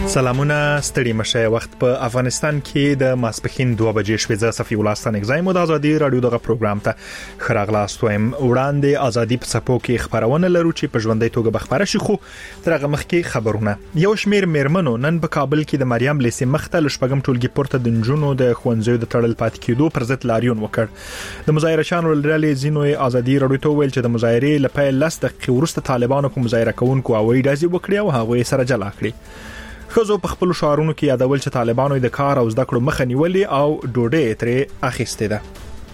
سلامونه ستړي مشه وخت په افغانستان کې د ماسپخین 2 بجې شوې ز صفي ولستان اگزایم د ازادي رادیو دغه پروګرام ته خراغلاست وایم وړاندې ازادي په صفو کې خبرونه لرو چې په ژوندۍ توګه بخبره شي خو ترغه مخ کې خبرونه یو شمیر میرمنو نن په کابل کې د مریم لیسې مختل شپږم ټولګي پورته د جنونو د خوندزیو د تړل پات کېدو پر ضد لاریون وکړ د مظاهره شانو لرلې زینو ازادي رادیو ته ویل چې د مظاهره لپاره لاس د ورسته طالبانو په مظاهره کوونکو اوې دازي وکړي او هغه سره جلا کړی خزو په خپل شعارونو کې یادول چې طالبانو د کار او زده کړو مخه نیولې او ډوډۍ ترې اخیسته ده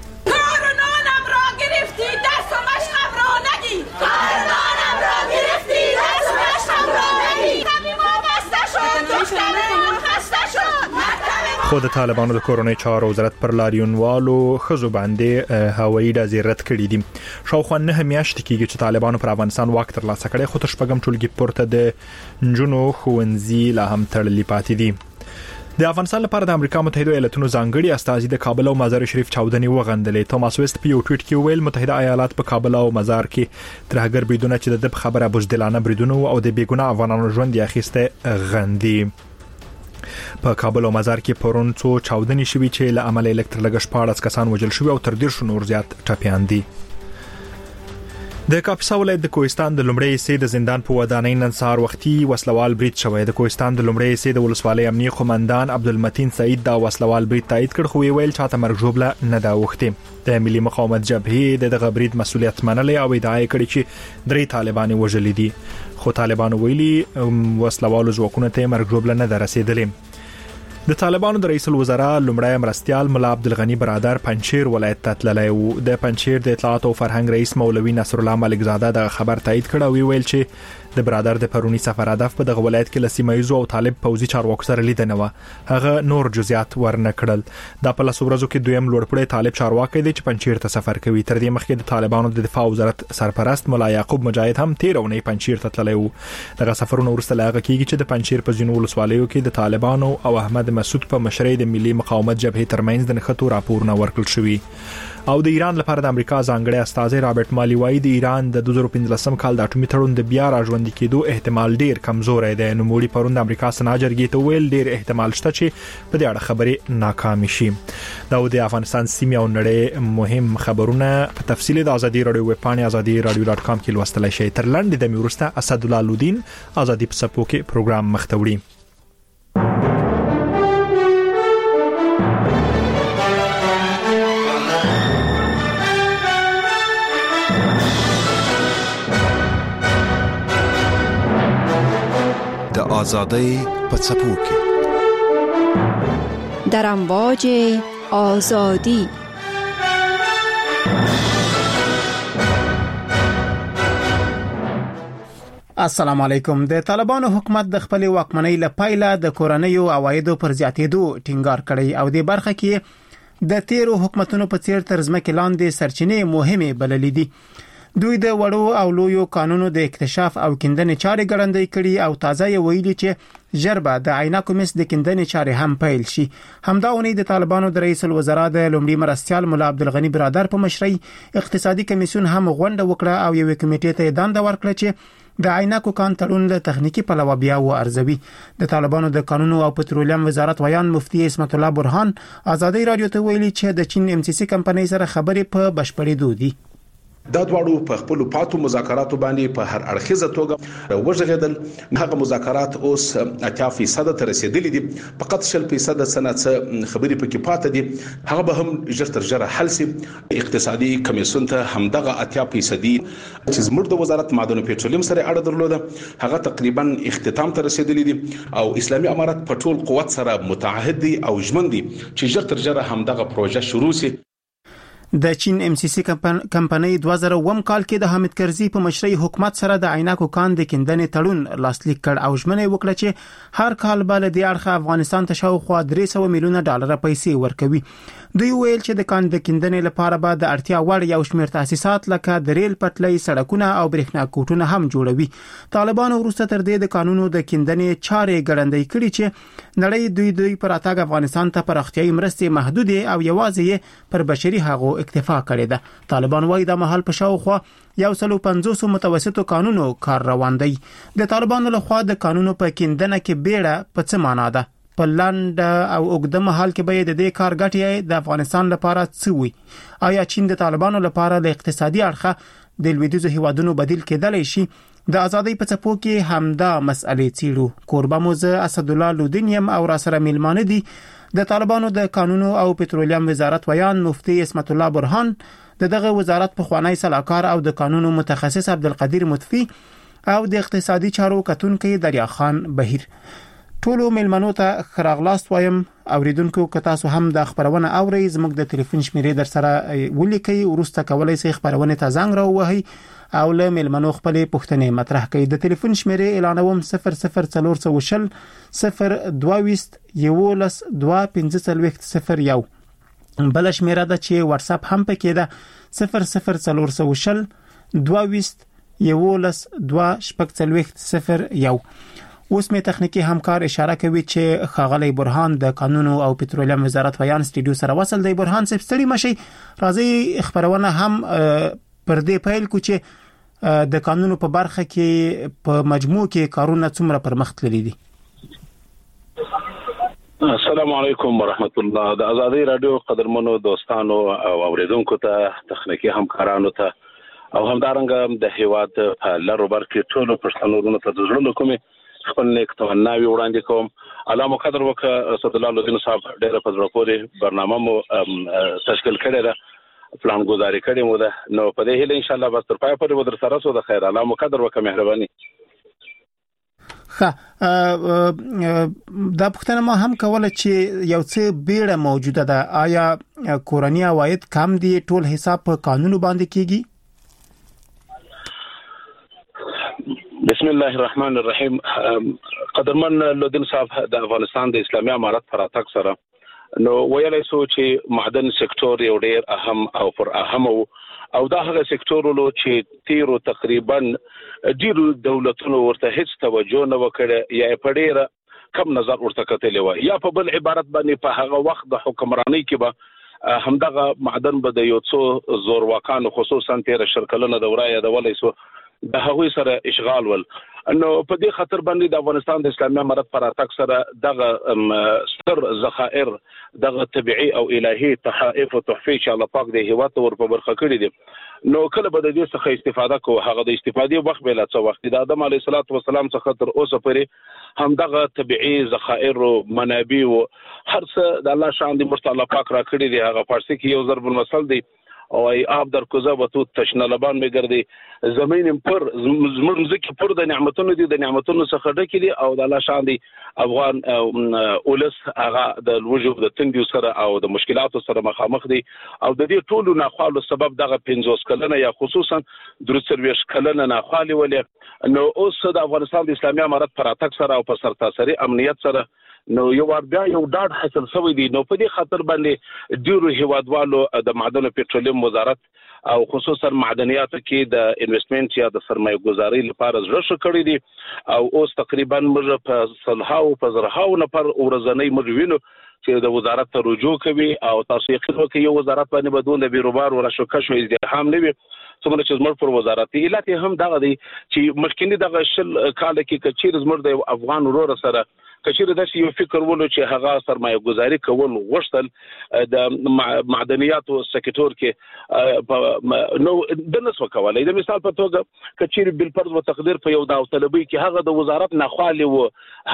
خو د طالبانو د کورونی چارو وزارت پر لاریونوالو خزو باندې هوایي ډزې رد کړې دي شاوخوا 9 میاشتې کېږي چې طالبانو پر افغانستان واک ترلاسه کړی خو تشپږم ټولګي پورته د جنونو خوندزي لا هم تړلې پاتې دي د افغانستان لپاره د امریکا متحده ایالاتونو ځانګړي استازي د کابل او مزار شریف چاودنې وغندلې توماس ویست په یو ټویټ کې ویل متحده ایالات په کابل او مزار کې ترهګر بریدونه چې د خبره بوزدلانه بریدونه او د بیګونه افغانانو ژوند یې اخیسته غندي په کابل او مزار کې پرون څو چاودنې شوې چې له عمل الکترلګش 14 کسان وژل شوي او تر 10 نور زیات ټپيان دي د کاپیسا ولایت د کوهستان د لومړی حصے د زندان په ودانۍ نن سهار وختي وسلوال برید شوی د کوهستان د لومړی حصے د ولسوالۍ امنیه قومندان عبدالمتین سعید دا وسلوال برید تایید کړ خو ویل چاته مرګ جوړه نه دا وخته د ملي مقاومت جبهې دغه برید مسولیت منلې او ادعا کړې چې 3 طالبان وژل دي خو طالبان ویلي وسلوالو ځواکونه ته مرګ جوړه نه درسیدلې د طالبانو د رئیس الوزرا لومړی مرستيال مولا عبدالغنی برادر پنځیر ولایت ته تللی او د پنځیر د اطلاعات او فرهنګ رئیس مولوی نصر الله ملک زاده د خبر تایید کړ او ویل چې د برادر د پرونی سفر هدف په دغه ولایت کې لسیمایزو او طالب پوزي چارواکو سره لیدنه و هغه نور جزئیات ورنه کړل د په لاسو ورځو کې دویم لوړپړی طالب چارواکي دی چې پنځیر ته سفر کوي تر دې مخکې د طالبانو د دفاع وزارت سرپرست مولا یعقوب مجاهد هم 13 اونۍ پنځیر ته تللی و دغه سفرونه ورسته لاغه کیږي چې د پنځیر په ځینو ولسوالیو کې د طالبانو او احمد مسعود په مشرۍ د ملي مقاومت جبهې ترمنځ د نښتو راپورونه ورکړل شوی او د ایران لپاره د امریکا ځانګړي استازي رابرټ مالی وايي د ایران د 2015 کال د اټومي تړون د بیا راژوندي کېدو احتمال ډیر کمزور دی نو موړي پروند د امریکا سنا جرګې ته ویل ډیر احتمال شته چې په دې اړه خبرې ناکام شي دا د افغانستان سیمه او نړۍ مهم خبرونه په تفصیل د ازادي رادیو ویب پاڼه azadiradio.com کې لوستلای شئ تر لاندې د میورسته اسد الله لودین ازادي په سپو کې پروګرام مختوړي آزادی په څپو کې در امواج آزادی السلام علیکم د طالبانو حکومت د خپل واکمنۍ لپاره د کورنیو عوایدو پر زیاتېدو ټینګار کړی او د برخه کې د تیرو حکومتونو په څیر تر ځمکې لاندې سرچینې مهمه بللې دي دوی د وړو او لویو قانونو د اکتشاف او کیندنې چارې ګړندۍ کړي او تازه یې ویلي چې ژربه د عینکو مس د کیندنې چارې هم پیل شي همداونی د طالبانو د رئیس الوزرا د لومړي مرستيال مولا عبدالغنی برادر په مشرۍ اقتصادي کمیسیون هم غونډه وکړه او یو کمیټې ته دنده ورکړه چې د عینکو کان تړون له تخنیکی پلوه بیا و ارزوي د طالبانو د قانونو او پټرولیم وزارت ویان مفتي اسمت الله برهان ازادي رادیو ته ویلي چې د چین ام سی سی کمپنۍ سره خبرې په بشپړېدو دي دا دواړو په خپل پاتو مذاکراتو باندې په هر اړخیزه توګه وژغېدل هغه مذاکرات اوس 80% ته رسیدلي دي فقط 0% صنعت خبرې پکې پاتې دي هغه به هم ژر تر ژره حل شي اقتصادي کمیسیون ته همدغه 80% چې زموږ د وزارت معدن او پټرولیم سره اړه درلوده هغه تقریبا اختتام ته رسیدلي دي او اسلامي امارات په ټول قوت سره متعهد دي او ژمن دي چې ژر تر ژره همدغه پروژه شروع شي د چین ام سی سی کمپنۍ 2001 کال کې د حامد کرزي په مشرۍ حکومت سره د عینکو کان د کیندنې تړون لاسلیک کړ او ژمنه وکړه چې هر کال به د اړخ افغانستان ته شاوخوا $300 میلیونه پیسې ورکوي دوی ویل چې د کاندکندنې لپاره به د اړتیا وړ یو شمېر تاسیسات لکه د ریل پټلۍ، سړکونه او برېښنا کوټونه هم جوړوي. طالبانو وروسته تر دې د قانونو د کیندنې چارې ګړندۍ کړي چې نړۍ دوی پر اتاګ افغانستان ته پراختیايي مرستې محدودې او یوازې پر بشري حقوقو اکتفا کړې ده. طالبان وايي د مهال په شاوخوا 150 متوسطو قانونو کار روان دی. د طالبانو لخوا د قانونو په کیندنه کې بیړه په څه معنا ده؟ په لاند او اوږده مهال کې به د دې کار ګټې د افغانستان لپاره څه وي؟ آیا چین د طالبانو لپاره د اقتصادي اړخه د لویدیځو هیوادونو بدیل کېدلی شي؟ د ازادۍ په څپو کې همدا مسئلې څیړو. کوربه مو زه اسد الله لودینیم او را سره میلمانه دي د طالبانو د قانونو او پټرولیم وزارت ویان مفتي اسمت الله برهان، دغه وزارت په خوانی صلاحکار او د قانونو متخصص عبدالقدیر مطفی او د اقتصادي چارو کتونکي دریا خان بهیر. ټولو میلمنو ته خراغلاست وایم. اوریدونکو که تاسو هم د خبرونه اورئ، زموږ د ټلیفون شمیرې در سره ولیکئ، ورسته کولای شئ خبرونه ته زنګ راووهئ او له میلمنو خپلې پوښتنې مطرح کړئ. د ټلیفون شمیرې اعلانوم 00420 022 11 25001. بل شمیره ده چې واتس اپ هم پکې ده 00420 22 11 25001. اوس می تخنیکی همکار اشاره کوي چې خاغلی برهان د قانونو او پټرولیم وزارت ویان سټډیو سره وصل دی. برهان صاحب ستړي مشي، راځي خبرونه هم پر دې پیل کو چې د قانونو په برخه کې په مجموع کې کارونه څومره پرمخ تللي دي. السلام علیکم ورحمت الله. د ازادۍ رادیو قدرمنو دوستانو او اوریدونکو ته، تخنیکی همکارانو ته او همدارنګه د هیواد په لارو بر کې ټولو پښتنو ته د زړه کومي خپل نیک تمناوي وړاندې کوم. الله مو قدر وکړه. اسد الله لودین صاحب ډېر په زړه پورې برنامه مو تشکیل کړی ده، پلان گزاري کړی مو ده. نو په دې هیله ان شاء الله بس تر پای پورې ودر سره سو د خیر. الله مو قدر وکړه، مهرباني. دا پوښتنه ما هم کوله چې یو څه بیړه موجوده ده. آیا کورنی عواید کم دي؟ ټول حساب په قانونو باندې کیږي؟ بسم الله الرحمن الرحیم. قدرمن لودین صاحب د افغانستان د اسلامي امارت پر اتاک سره نو ویلای سو چې معدن سکتور یو ډیر اهم او پر اهم او دا هغه سکتورونو چې تیرو تقریبا ډیرو دولتونو ورته هیڅ توجه نه وکړه یا په ډیره کم نظر ورته کتلی و، یا په بل عبارت باندې په هغه وخت د حکمرانی کې به همدغه معدن به د یو څو زورواکانو خصوصا 13 کلونه دوره یادولای سو د هغوی سره اشغال ول. نو په دې خاطر باندې د افغانستان د اسلامي امارت پر اتاک سره دغه ستر ذخائر، دغه طبيعي او الهي تحائف او تحفې چې الله پاک د هیواد ور په برخه کړی دي. نو کله به د دې څخه استفاده کوو، هغه د استفادې وخت به لا څه وخت د آدم علیه السلام څخه تر اوسه پورې هم دغه طبيعي ذخائر او منابع او هر څه د الله شان دي مشت الله پاک را کړی دي. هغه فارسی کې یو ضرب المثل دی او ای آب در کوزه و تو تشنه لبان میگردی زمین پر زمرمزکی پر د نعمتونو دي، د نعمتونو څخه ډکې دي او د الله شان دي افغان اولس هغه د وجوب د تندیو سره او د مشکلاتو سره مخامخ دي او د دې ټولو ناخوالو سبب دغه 50 کلنه یا خصوصا 23 کلنه ناخوالي ولې. نو اوس د افغانستان د اسلامي امارت پر اتاک سره او په سرتاسري امنیت سره نو یو بیا یو ډاډ حاصل شوی دی. نو په دې خاطر باندې ډیرو هیوادوالو د معدن او پټرولیم وزارت او خصوصا معدنیاتو کې د انویسټمنټ یا د سرمایه گذاري لپاره زړه کړی دي او اوس تقریبا موږ په صلحاو په زرهاو نفر ورځنی مجوینو چې د وزارت ته رجوع کوي او تاسو یې خو کې یو وزارت باندې بدون د بیروبار او شوکه شو ازدحام نه وي. څومره چې زموږ پر وزارت علت هم دغه دی چې مخکینی دغه شل کال کې کچیر زموږ د افغان ورور سره کچیر د یو فکر ولو چې هغه سرمایه گذاري کول غوښتل د معدنیاتو سکتور کې نو د نسو کولای. د مثال په توګه کچیر بل فرض و تقدیر په یو داوطلبي کې هغه د وزارت ناخوالي و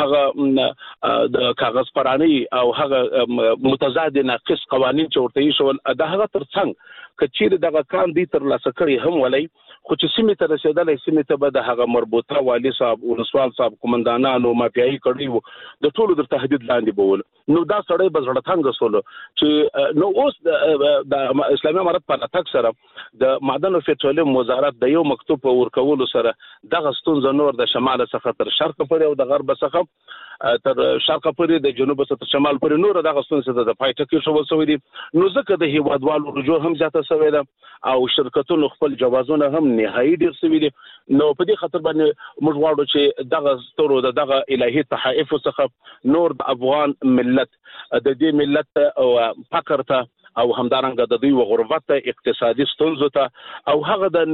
هغه د کاغذ پرانی او هغه متضاد ناقص قوانين چې ورته شول د هغه ترڅنګ کچیر دغه کان دي تر لاسه کړی هم ولای خو چې سیمه ته رسیدلې سیمه ته به د هغه مربوطه والی صاحب ولسوال صاحب قومندانانو مافیایي کړي وو د ټولو در تهدید لاندې بول نو دا سړی به زړه تنګ سول چې نو اوس د اسلامي امارت په اتاک سره د معدن او پټرولیم وزارت د یو مکتوب ورکولو سره دغه ستونزه نور د شمال څخه تر شرق پورې او د غرب څخه تر شرق پورې د جنوب څخه تر شمال پورې نور دغه ستونزه د پای ټکی شو وسوي دي نو ځکه د هیوادوالو رجوع هم زیاته شوې ده او شرکتونو خپل جوازونه هم نهایي ډیر شوي دي نو په دې خاطر باندې موږ غواړو چې دغه ستورو دغه الهي تحائف څخه نور د افغان ملت د دې ملت او فقر ته او همدارنګه د دوی غربت اقتصادي ستونزو ته او هغه د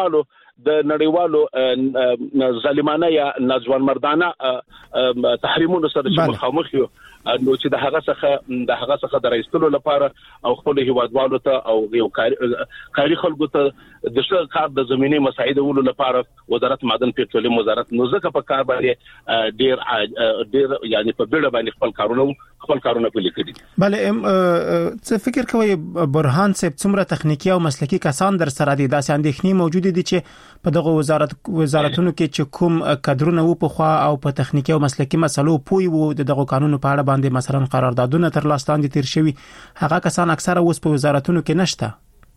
نړیوالو ظالمانه یا ناځوان مردانه تحریمونو سره چې مخامخ یو نو چې د هغه څخه د رئیسلو لپاره او خپل هیوادوالو ته او یو کاری خلکو ته د څه کار د زميني مساعدولو لپاره وزارت معدن پټرولیم وزارت نو ځکه په کار باندې ډیر یعنی په بیړه باندې خپل کارونه پلي کړي بله څه فکر کوي برهان صاحب څومره تخنیکی او مسلکی کسان در سره دي داسې اندېښنې موجود دي چې په دغه وزارتونو کې چې کوم کادرونه وو په خوا او په تخنیکی او مسلکی مسلو پوي وو دغه قانونو په اړه باندې مثلا قراردادونه تر لاس لاندې تیر شوي هغه کسان اکثره اوس په وزارتونو کې نشته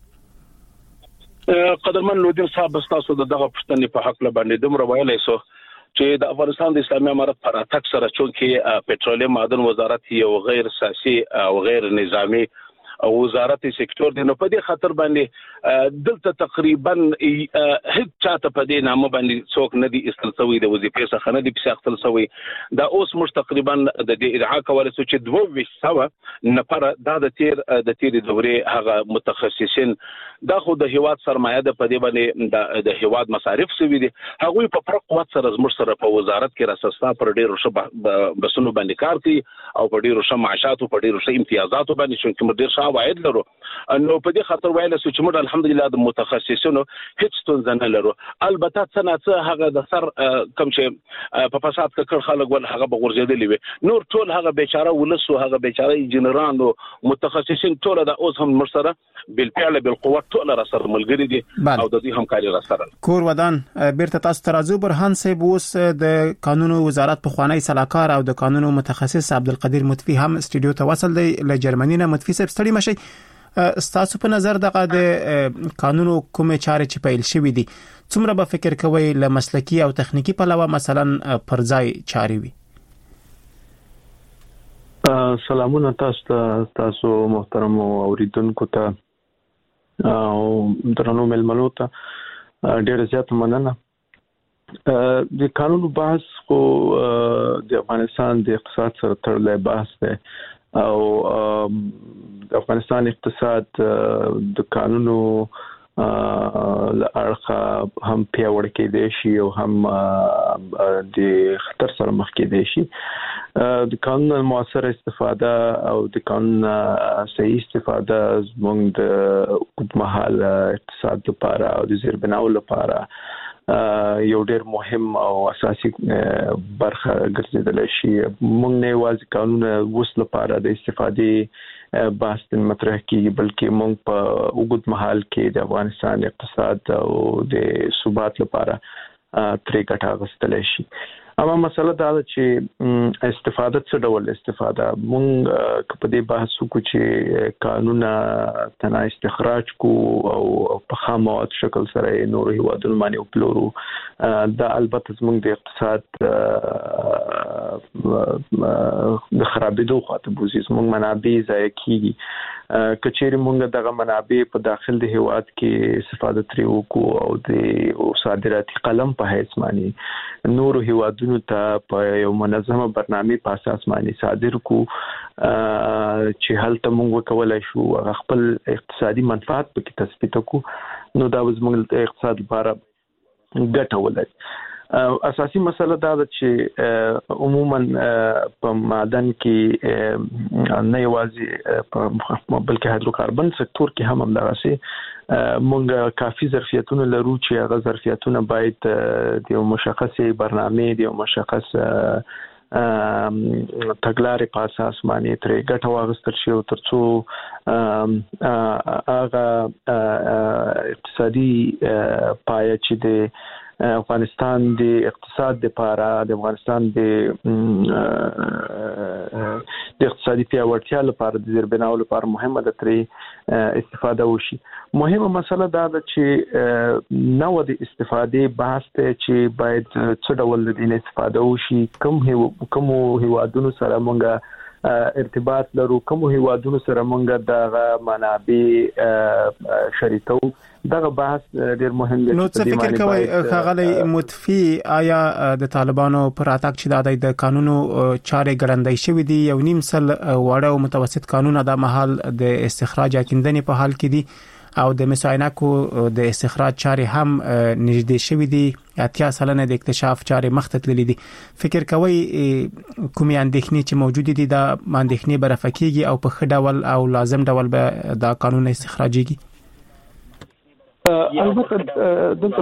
قدرمن لودین صاحب تاسو دغه پښتنې په حق باندې دومره ویلای سو چې د افغانستان د اسلامي امارت پر اتاک سره چونکې پټرولیم معدن وزارت یو غیر سیاسي او غیر نظامی او وزارت سکتور دی نو په دې خاطر باندې دلته تقریبا هیڅ چاته په دې نامه باندې څوک نه دي استلسوي د وظیفې څخه نه دي پسختل سوی دا اوس مش تقریبا د دې ادعا کوله چې 200 نفر د تیر دورې هغه متخصصین دا خو د هیواد سرمایه ده په دې باندې د هیواد مصارف سوي دي هغه په پرق قوت سره زموږ سره په وزارت کې راسستا پر ډیرو شبه بسونو باندې کار کوي او په ډیرو شمه معاشات او په ډیرو شمه امتیازات باندې چې موږ ډیر واید لرو نو په دې خاطر ویل چې موږ الحمدلله د متخصصینو هیڅ ستونزه نه لرو البته څنګه هغه د سر کم چې په فساد کې خلک ول هغه بغورځېدلی وي نور ټول هغه بیچاره ولسو هغه بیچاره انجنیرانو متخصصین ټول د اوس هم مرسره بالفعل بالقوه ټول را سره ملګری دي او د دې همکاري را سره کور ودان بیرته تاسو ترازو برهان صاحب اوس د قانونو وزارت په خوانی صلاحکار او د قانونو متخصص عبدالقدیر مطفی هم استودیو ته وصل دی له جرمني نه مطفی صاحب ستړي مشي ستاسو په نظر دغه د قانونو کومه چارې چې پیل شوې دي څومره به فکر کوي له مسلکی او تخنیکی په علاوه مثلا پرځای چارې وي سلامونه تاسو محترم اوریدونکو ته او درنو ملمنو ته ډیر زیات مننه د قانونو بحث خو د افغانستان د اقتصاد سره تړلی بحث دی او د افغانستان اقتصاد د قانونو لارخه هم پیاوړی کېدای شي او هم د خطر سره مخ کېدای شي د قانون موثر استفاده او د قانون صحیح استفاده زموږ د اوږدمهاله اقتصاد لپاره او د زیربناو لپاره یو ډېر مهم او اساسي برخه ګرځیدل شي موږ نه یوازې قانون وس لپاره د استفادې بحث مطرح کیږي بلکې موږ په وګړو محل کې د افغانستان اقتصاد او د ثبات لپاره ترې ګټه اخیستل شي اما مسله دا ده چې استفاده څه ډول استفاده موږ په دې بحث وکړو چې قانونا تنا استخراج کو او په خاموات شکل سره نور هیوادونو باندې وپلورو دا البته زموږ د اقتصاد د خرابېدو خاطر بوزي زموږ منابع ضایع کیږي کچېری موږ دغه منابع په داخل د هیواد کې استفاده ترې وکړو او د صادراتي قلم په حیث باندې نور هیوادونو ته په یو منظمه برنامه په اساس باندې صادر کو چې هلته موږ وکولای شو خپل اقتصادي منفعت پکې تثبیت کو نو دا زموږ اقتصاد لپاره ګټه ولري اساسي مسله دا ده چې عموما په معدن کې نه یوازې په بلکې هایدروکاربن سکتور کې هم همدغسي مونږ کافي ظرفیتونه لرو چې هغه ظرفیتونه باید د مشخصې برنامې د مشخص تګلارې په اساس باندې ترې ګټه واخیستل شي او ترڅو هغه اقتصادي پایه چې د افغانستان د اقتصاد لپاره د افغانستان د اقتصادي پیاوړتیا لپاره د زیربناو لپاره مهمه ده ترې استفاده وشي. مهمه مسله دا ده چې نو د استفادې بحث ته چې باید څه ډول د استفاده وشي، کوم هیوادونو سره مونږه ارتباط لرو، کوم هیوادونو سره مونږ د منابع شریکو، دغه بحث ډیر مهم دی. نو څه فکر کوي ښاغلی متفي، آیا د طالبانو پر اتاک چې د قانونو چارې ګړندۍ شوې دي، یو نیم سل وړه او متوسط قانون د مهال د استخراج کیندنې په حال کې دي او د مساینکو د استخراج چارې هم نږدې شوې دي، 80% د اکتشاف چارې مخته تللې دي. فکر کوي کومې اندېښنې چې موجود دي دا اندېښنې برافقېږي او په ښه ډول او لازم ډول به دا قانون استخراجيږي؟ البته دلته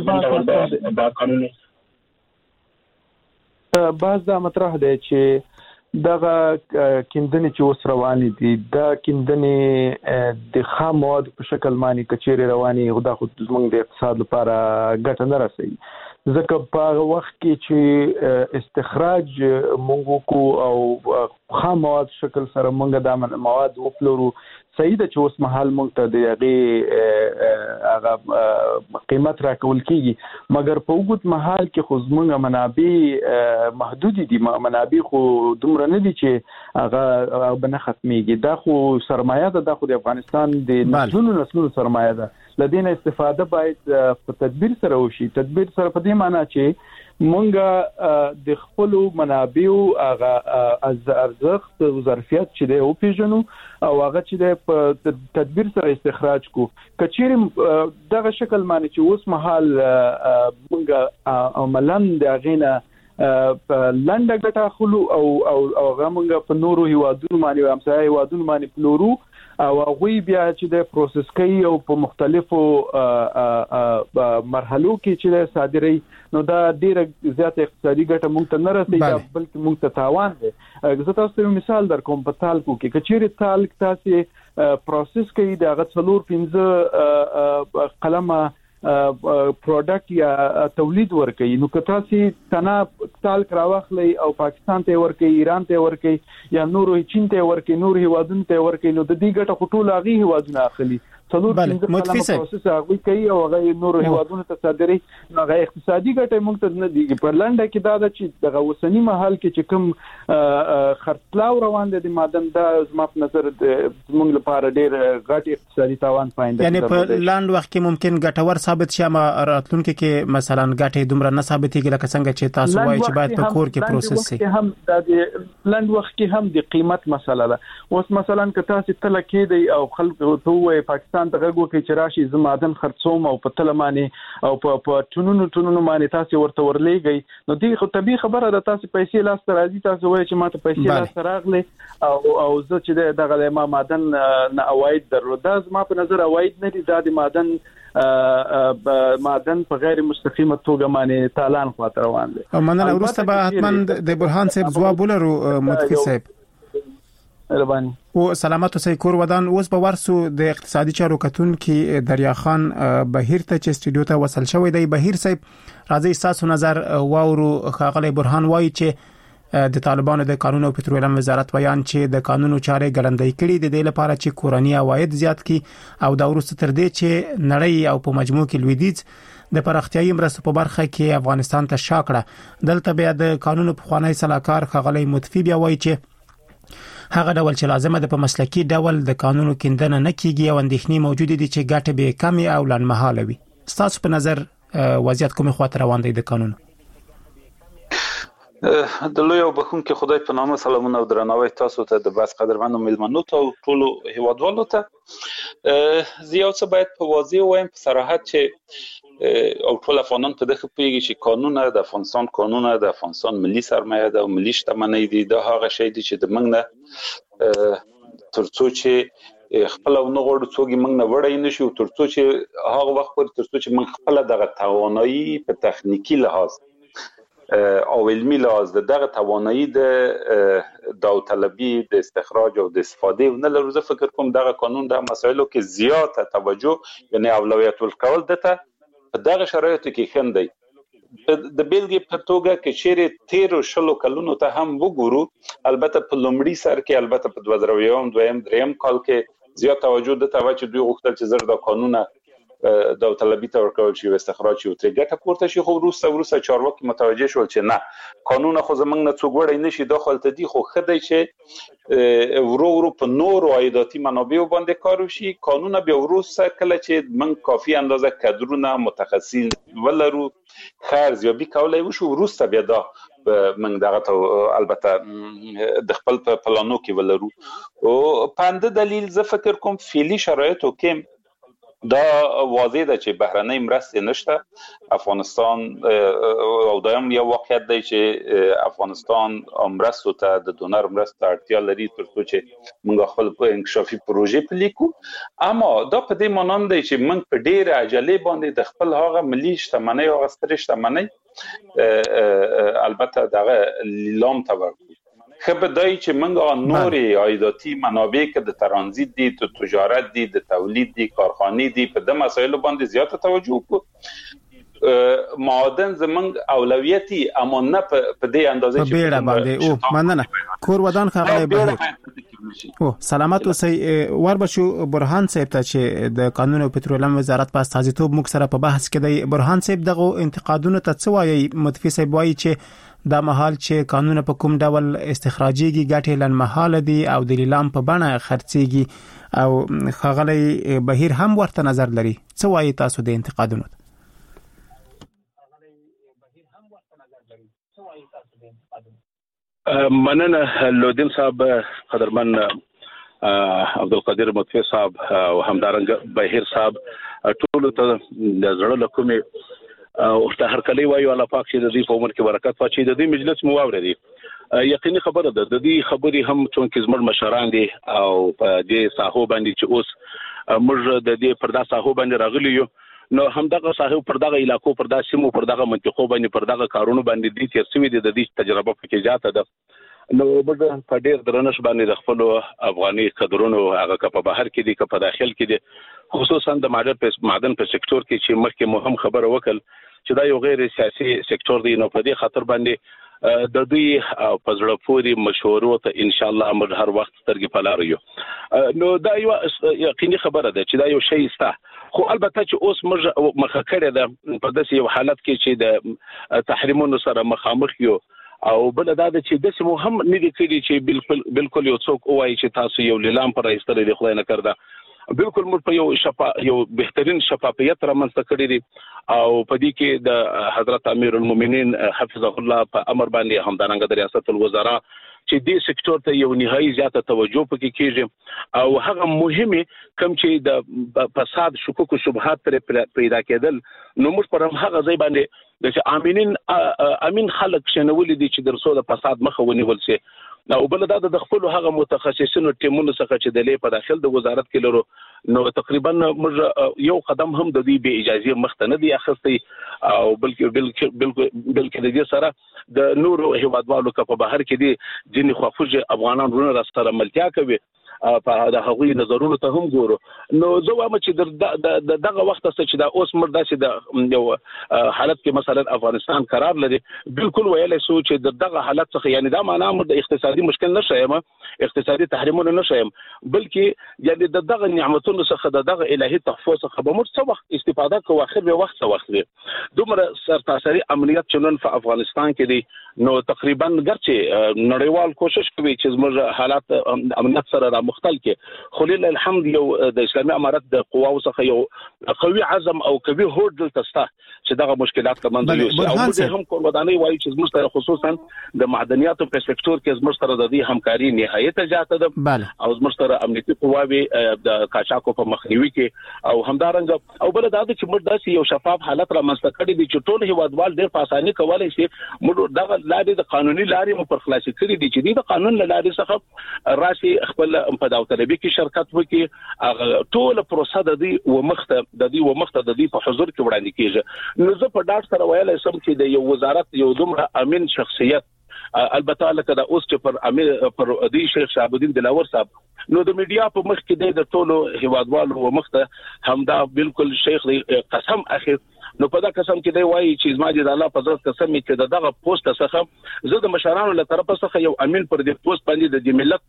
بعض دا مطرح دی چې دغه کیندنې چې اوس روانې دي، دا کیندنې د خام مواد په شکل باندې کچېرې روانې، خدا خو زموږ د اقتصاد لپاره ګټه نه رسوي، ځکه په هغه وخت کې چې استخراج موږ کو او خام مواد شکل سره موږ د مواد وپلورو، صحیح ده چې اوس مهال موږ ته د هغه قیمت راکول کیږي، مګر په وګت مهال کې خو زموږ منابع محدود دي، منابع خو دومره نه دي چې هغه بنه ختميږي. دا خو سرمایه ده، دا خو د افغانستان د نسلونو سرمایه ده، لدينا استفاده باید په تدبیر سره وشي. تدبیر سره په دې معنی چې مونږه د خپل منابع هغه ارزښت او ظرفیت چې دی او پیژنو او هغه چې دی په تدبیر سره استخراج کو. کچېرې دغه شکل معنی چې اوس مهال مونږه عملاً د غینه لنډه ګټه خلو او هغه مونږه په نورو هیوادونو باندې او همسایه هیوادونو باندې پلورو او هغه بیا چې د پروسس کوي او په مختلفو مرحلو کې چې صادري، نو دا ډیره زیاته اقتصادي ګټه مونږ ته نه رسېږي بلکې مونږ ته تاوان دی. زه تاسو ته مثال درکوم، په تالکو کې کچېرې تالک تاسو پروسس کوي د هغه 4-5 قلمه پروډکټ یا تولید ورکړي، نو که تاسو تنه تالک راوخلي او پاکستان ته ورکړي، ایران ته ورکړي یا نورو چین ته ورکړي، نور هیوادونو ته ورکړي، نو د دې ګټه خټول هغه هیوادونه اخلي. متفي صاحب هغه کوي او هغه نورو هیوادونو ته صادري، هغه اقتصادي ګټه موږ ته نه دیږي. په لنډه کې دا چې دغه وسنی محل کې چې کوم خرڅلاو روان دي د معدن، دا زما په نظر موږ لپاره ډېر غټ اقتصادي تاوان پاینده، یعنی په لاند وخت کې ممکن ګټور ثابت شي، اما راتلونکي کې مثلا ګټه دومره نه ثابتېږي لکه څنګه چې تاسو وایي چې باید په کور کې پروسس شي. هم د لاند وخت کې هم د قیمت مسله ده. اوس مثلا که تاسو تل کې دی او خلک ته وایي پاکستان ته غوږ کې چې راشي زمادن خرڅوم او په تلمانه او په ټونونو باندې تاسو ورته ورلېږي، نو دې خو طبيعي خبره ده. تاسو پیسې لاس ته راځي، تاسو وایي چې ماته پیسې لاس ته راغلي او زه چې دغه ما معدن نه اواید درلوده، زما په نظر اواید نه دي، دا د معدن په غیر مستقیمه توګه باندې تالان خاطر روان دي. مننه. وروسته به حتما د برهان صاحب ځواب ولرو. متفي صاحب ربانی او سلامت اوسئ. کور ودان اوس به ورسو د اقتصادي چارو کتون کې دریا خان بهیر ته چې استودیو ته وصل شوی دی. بهیر صاحب راځي تاسو نظر واورو. ښاغلی برهان وایي چې د طالبانو د قانون او پټرولیم وزارت بیان چې د قانونو چارې ګړندۍ کړي د دې لپاره چې کورنی عواید زیات کړي او دا وروسته تر دې چې نړۍ او په مجموع کې لویدیځ د پراختیايي مرستو په برخه کې افغانستان ته شاکړه. دلته بیا د قانونو په خوانی صلاحکار ښاغلی متفي بیا وایي چې هغه ډول چې لازمه ده په مسلکي ډول د قانونو کیندنه نه کیږي او اندېښنې موجوده دي چې ګټه به کمی او لنډمهاله وي. تاسو په نظر وضعیت کومه خاطر روان دی د قانون؟ د لوی او بخون کې خدای په نامه سلامونه او درناوی تاسو ته د بس قدرمنو ملمنو ته او ټول هیوادوالو ته. زیات څه باید په واضح وایم په صراحت چې او ټول افغانان په دغه پیږي چې قانون د افغانستان قانون د افغانستان ملي سرمایه ده او ملي شتمنۍ دي. دا هغه شی دی چې د موږ نه ترڅو چې خپل او نه غوړو څوګي موږ نه وړای نشو، ترڅو چې هغه وخت پورې ترڅو چې موږ خپل دغه توانایي په تخنیکی لحاظ او علمي لحاظ دغه توانایی د داوطلبي د استخراج او د استفاده نه لرو. زه فکر کوم دغه قانون د مسایلو کې زیاته توجه یعنی اولویت ورکول دته په دغه شرایطو کې خندي. د بیلګې په توګه کې چیرې 13 کلونو ته هم وګورو، البته په لومړي سر کې البته په 2001 2 کال کې زیات توجه د توجه چې دوی غوښتل چې زر د قانون داوطلبي ته ورکول شي او استخراج شي او ترې ګټه پورته شي، خو وروسته چارواکي متوجه شول چې نه قانون خو زمنګ نه څوک وړي نشي داخل ته دي، خو خدای چې ورو په نور عایداتي منابع باندې کار وشي. قانون بیا وروسته کله چې من کافي اندازه کادرونه متخصصین ولرو خرجیابي کولای وشو، وروسته بیا دا من دغه البته د خپل پلانو کې ولرو. او پنده دلیل زه فکر کوم فعلی شرایطو کې دا واضح ده چې بهرنۍ مرستې نشته. افغانستان او دایم یو واقعیت دی چې افغانستان مرستو ته د ډونر مرستو اړتیا لري ترڅو چې موږ خپل انکشافي پروژې پلیکو، اما دا په دې معنی نه دی چې موږ په ډېر عجله باندې د خپل هغه ملي شتمنۍ او ستر شتمنۍ البته دغه لیلام ته ورکو. خبر دای چې موږ نورې عایداتي منابع کې د ترانزیت دي، د تجارت دي، د تولید دي، کارخانې دي، په د مسایلو باندې زیاته توجه وکړو. معادن زمونږ اولویتي اما نه په دې اندازه چې په بیړه باندې او مننه کور ودان خغلی بهیر او سلامت اوسئ. وربشو برهان صاحب ته چې د قانون او پټرولیم وزارت په استازیتوب موږ سره په بحث کې دی. برهان صاحب دغه انتقادونو ته څه وایي؟ متفق صاحب وایي چې دا مهال چې قانون په کوم ډول استخراجيږي ګټې لنمحاله دي او د لیلام په بڼه خرڅيږي او خغلی بهیر هم ورته نظر لري. څه وایي تاسو د انتقادونو؟ مننه لودین صاحب، قدرمن عبدالقادر مطفی صاحب او همدارنګ بهیر صاحب، ټول ته د زړه له کومې او ته هر کله وایو الله پاک چې د دې په عمر کې برکت واچي. د دې مجلس مو واورېدي، یقیني خبره ده د دې خبرې هم چونکې زموږ مشران دي او په دې ساحو باندې چې اوس موږ د دې پردا ساحو باندې راغلي یو، نو همدغه ساحو پر دغه علاقو پر دغه سیمو پر دغه منطقو باندې پر دغه کارونو باندې دي چې سوي د دې تجربه پکې زیاته ده. نو موږ په ډېر درنښت باندې د خپل افغاني قدرونو هغه که په بهر کې دي که په داخل کې دي، خصوصا د معدن په سکتور کې چې مخکې مو هم خبره وکړ چې دا یو غیر سیاسي سکتور دی. نو په دې خاطر باندې د دوی په زړه پورې مشورو ته ان شاء الله موږ هر وخت سترګې په لار یو. نو دا یو یقیني خبره ده چې دا یو شی سته، خو البته چې اوس موږ مخه کړې ده په داسې یو حالت کې چې د تحریمونو سره مخامخ یو، او بل دا چې د سمو هم نه دي کړي چې بالکل یو څوک وایي چې تاسو یو لیلام پر ایستل دي، خدای نه کړدا. بالکل موږ په یو بهترین شفافیت رامنځته کړی دي او په دې کې د حضرت امیر المؤمنین حفظه الله په امر باندې همدارنګه د ریاست الوزرا چې دې سکتور ته یو نهایي زیاته توجه پکې کیږي او هغه مهمه کم چې د فساد شکوک او شبهات پیدا کېدل، نو موږ پر هغه ځای باندې د امین خلک شنولې دي چې درسو د فساد مخه ونیول شي. نو بل دا د خپل هغه متخصصینو ټیمونو څخه چې د لې په داخل د وزارت کې لرو، نو تقریبا موږ یو قدم هم د دې به اجازه مخته نه دی اخستي، او بلکې د دې سره د نورو هیوادوالو په بهر کې دي ځینې خواخوږي افغانان ورونه سره ملتیا کوي په د هغوی نظرونو ته هم ګورو. نو زه وایم چې دغه وخت څخه چې دا اوس مردا چې د یو حالت کې مثلا افغانستان قرار لري، بالکل ویلای شو چې دغه حالت څخه یعنی دا معنا مردا اقتصادي مشکل نشایم، اقتصادي تحریمونه نشایم، بلکې یعنی دغه نعمتونو څخه دغه الهي تحفظ څخه به موږ څه وخت استفاده کوو، اخر به وخت څه وخت دی دومره سرتاسري امنیت چنن په افغانستان کې دی. نو تقریبا ګرچې نړیوال کوشش کوي چې زموږ حالات امنیت سره مختل کې، خو لله الحمد یو د اسلامي امارت د قواو څخه یو قوي عزم او قوي هوډ دلته شته چې دغه مشکلات کمندل شي. او موږ هم کومداني وایي چې زموږ سره خصوصا د معدنیاتو په سکتور کې زموږ سره د دې همکاري نهایت زیاته ده او زموږ سره امنیتي قواوي د قاچاقو په مخنیوي کې او همدارنګه او بل دا چې موږ داسې یو شفاف حالت را منځته کړی دي چې ټول هیوادوال ډېر په اساني کولای شي موږ دغه لارې د قانوني لارې مو پر خلاصي کړی دي چې د قانون لارې څخه راشي خپل هم په داوطلبي کې شرکت وکړي ټول پروسه د دې ومخته د دې په حضور کې وړاندې کیږي. نو زه په ډاټ سره ویلای سم چې د یو وزارت یو دومره امین شخصیت البته لکه د اوس چې پر دې شیخ شهاب الدین دلاور صاحب نو د میډیا په مخ کې د ټولو هیوادوالو ومخته همدا بالکل شیخ قسم اخر نو په دا قسم کې دی وایي چې زما د الله په ذات قسم چې دغه پوسټ څخه زه د مشرانو له طرفه څخه یو امین پر دې پوسټ باندې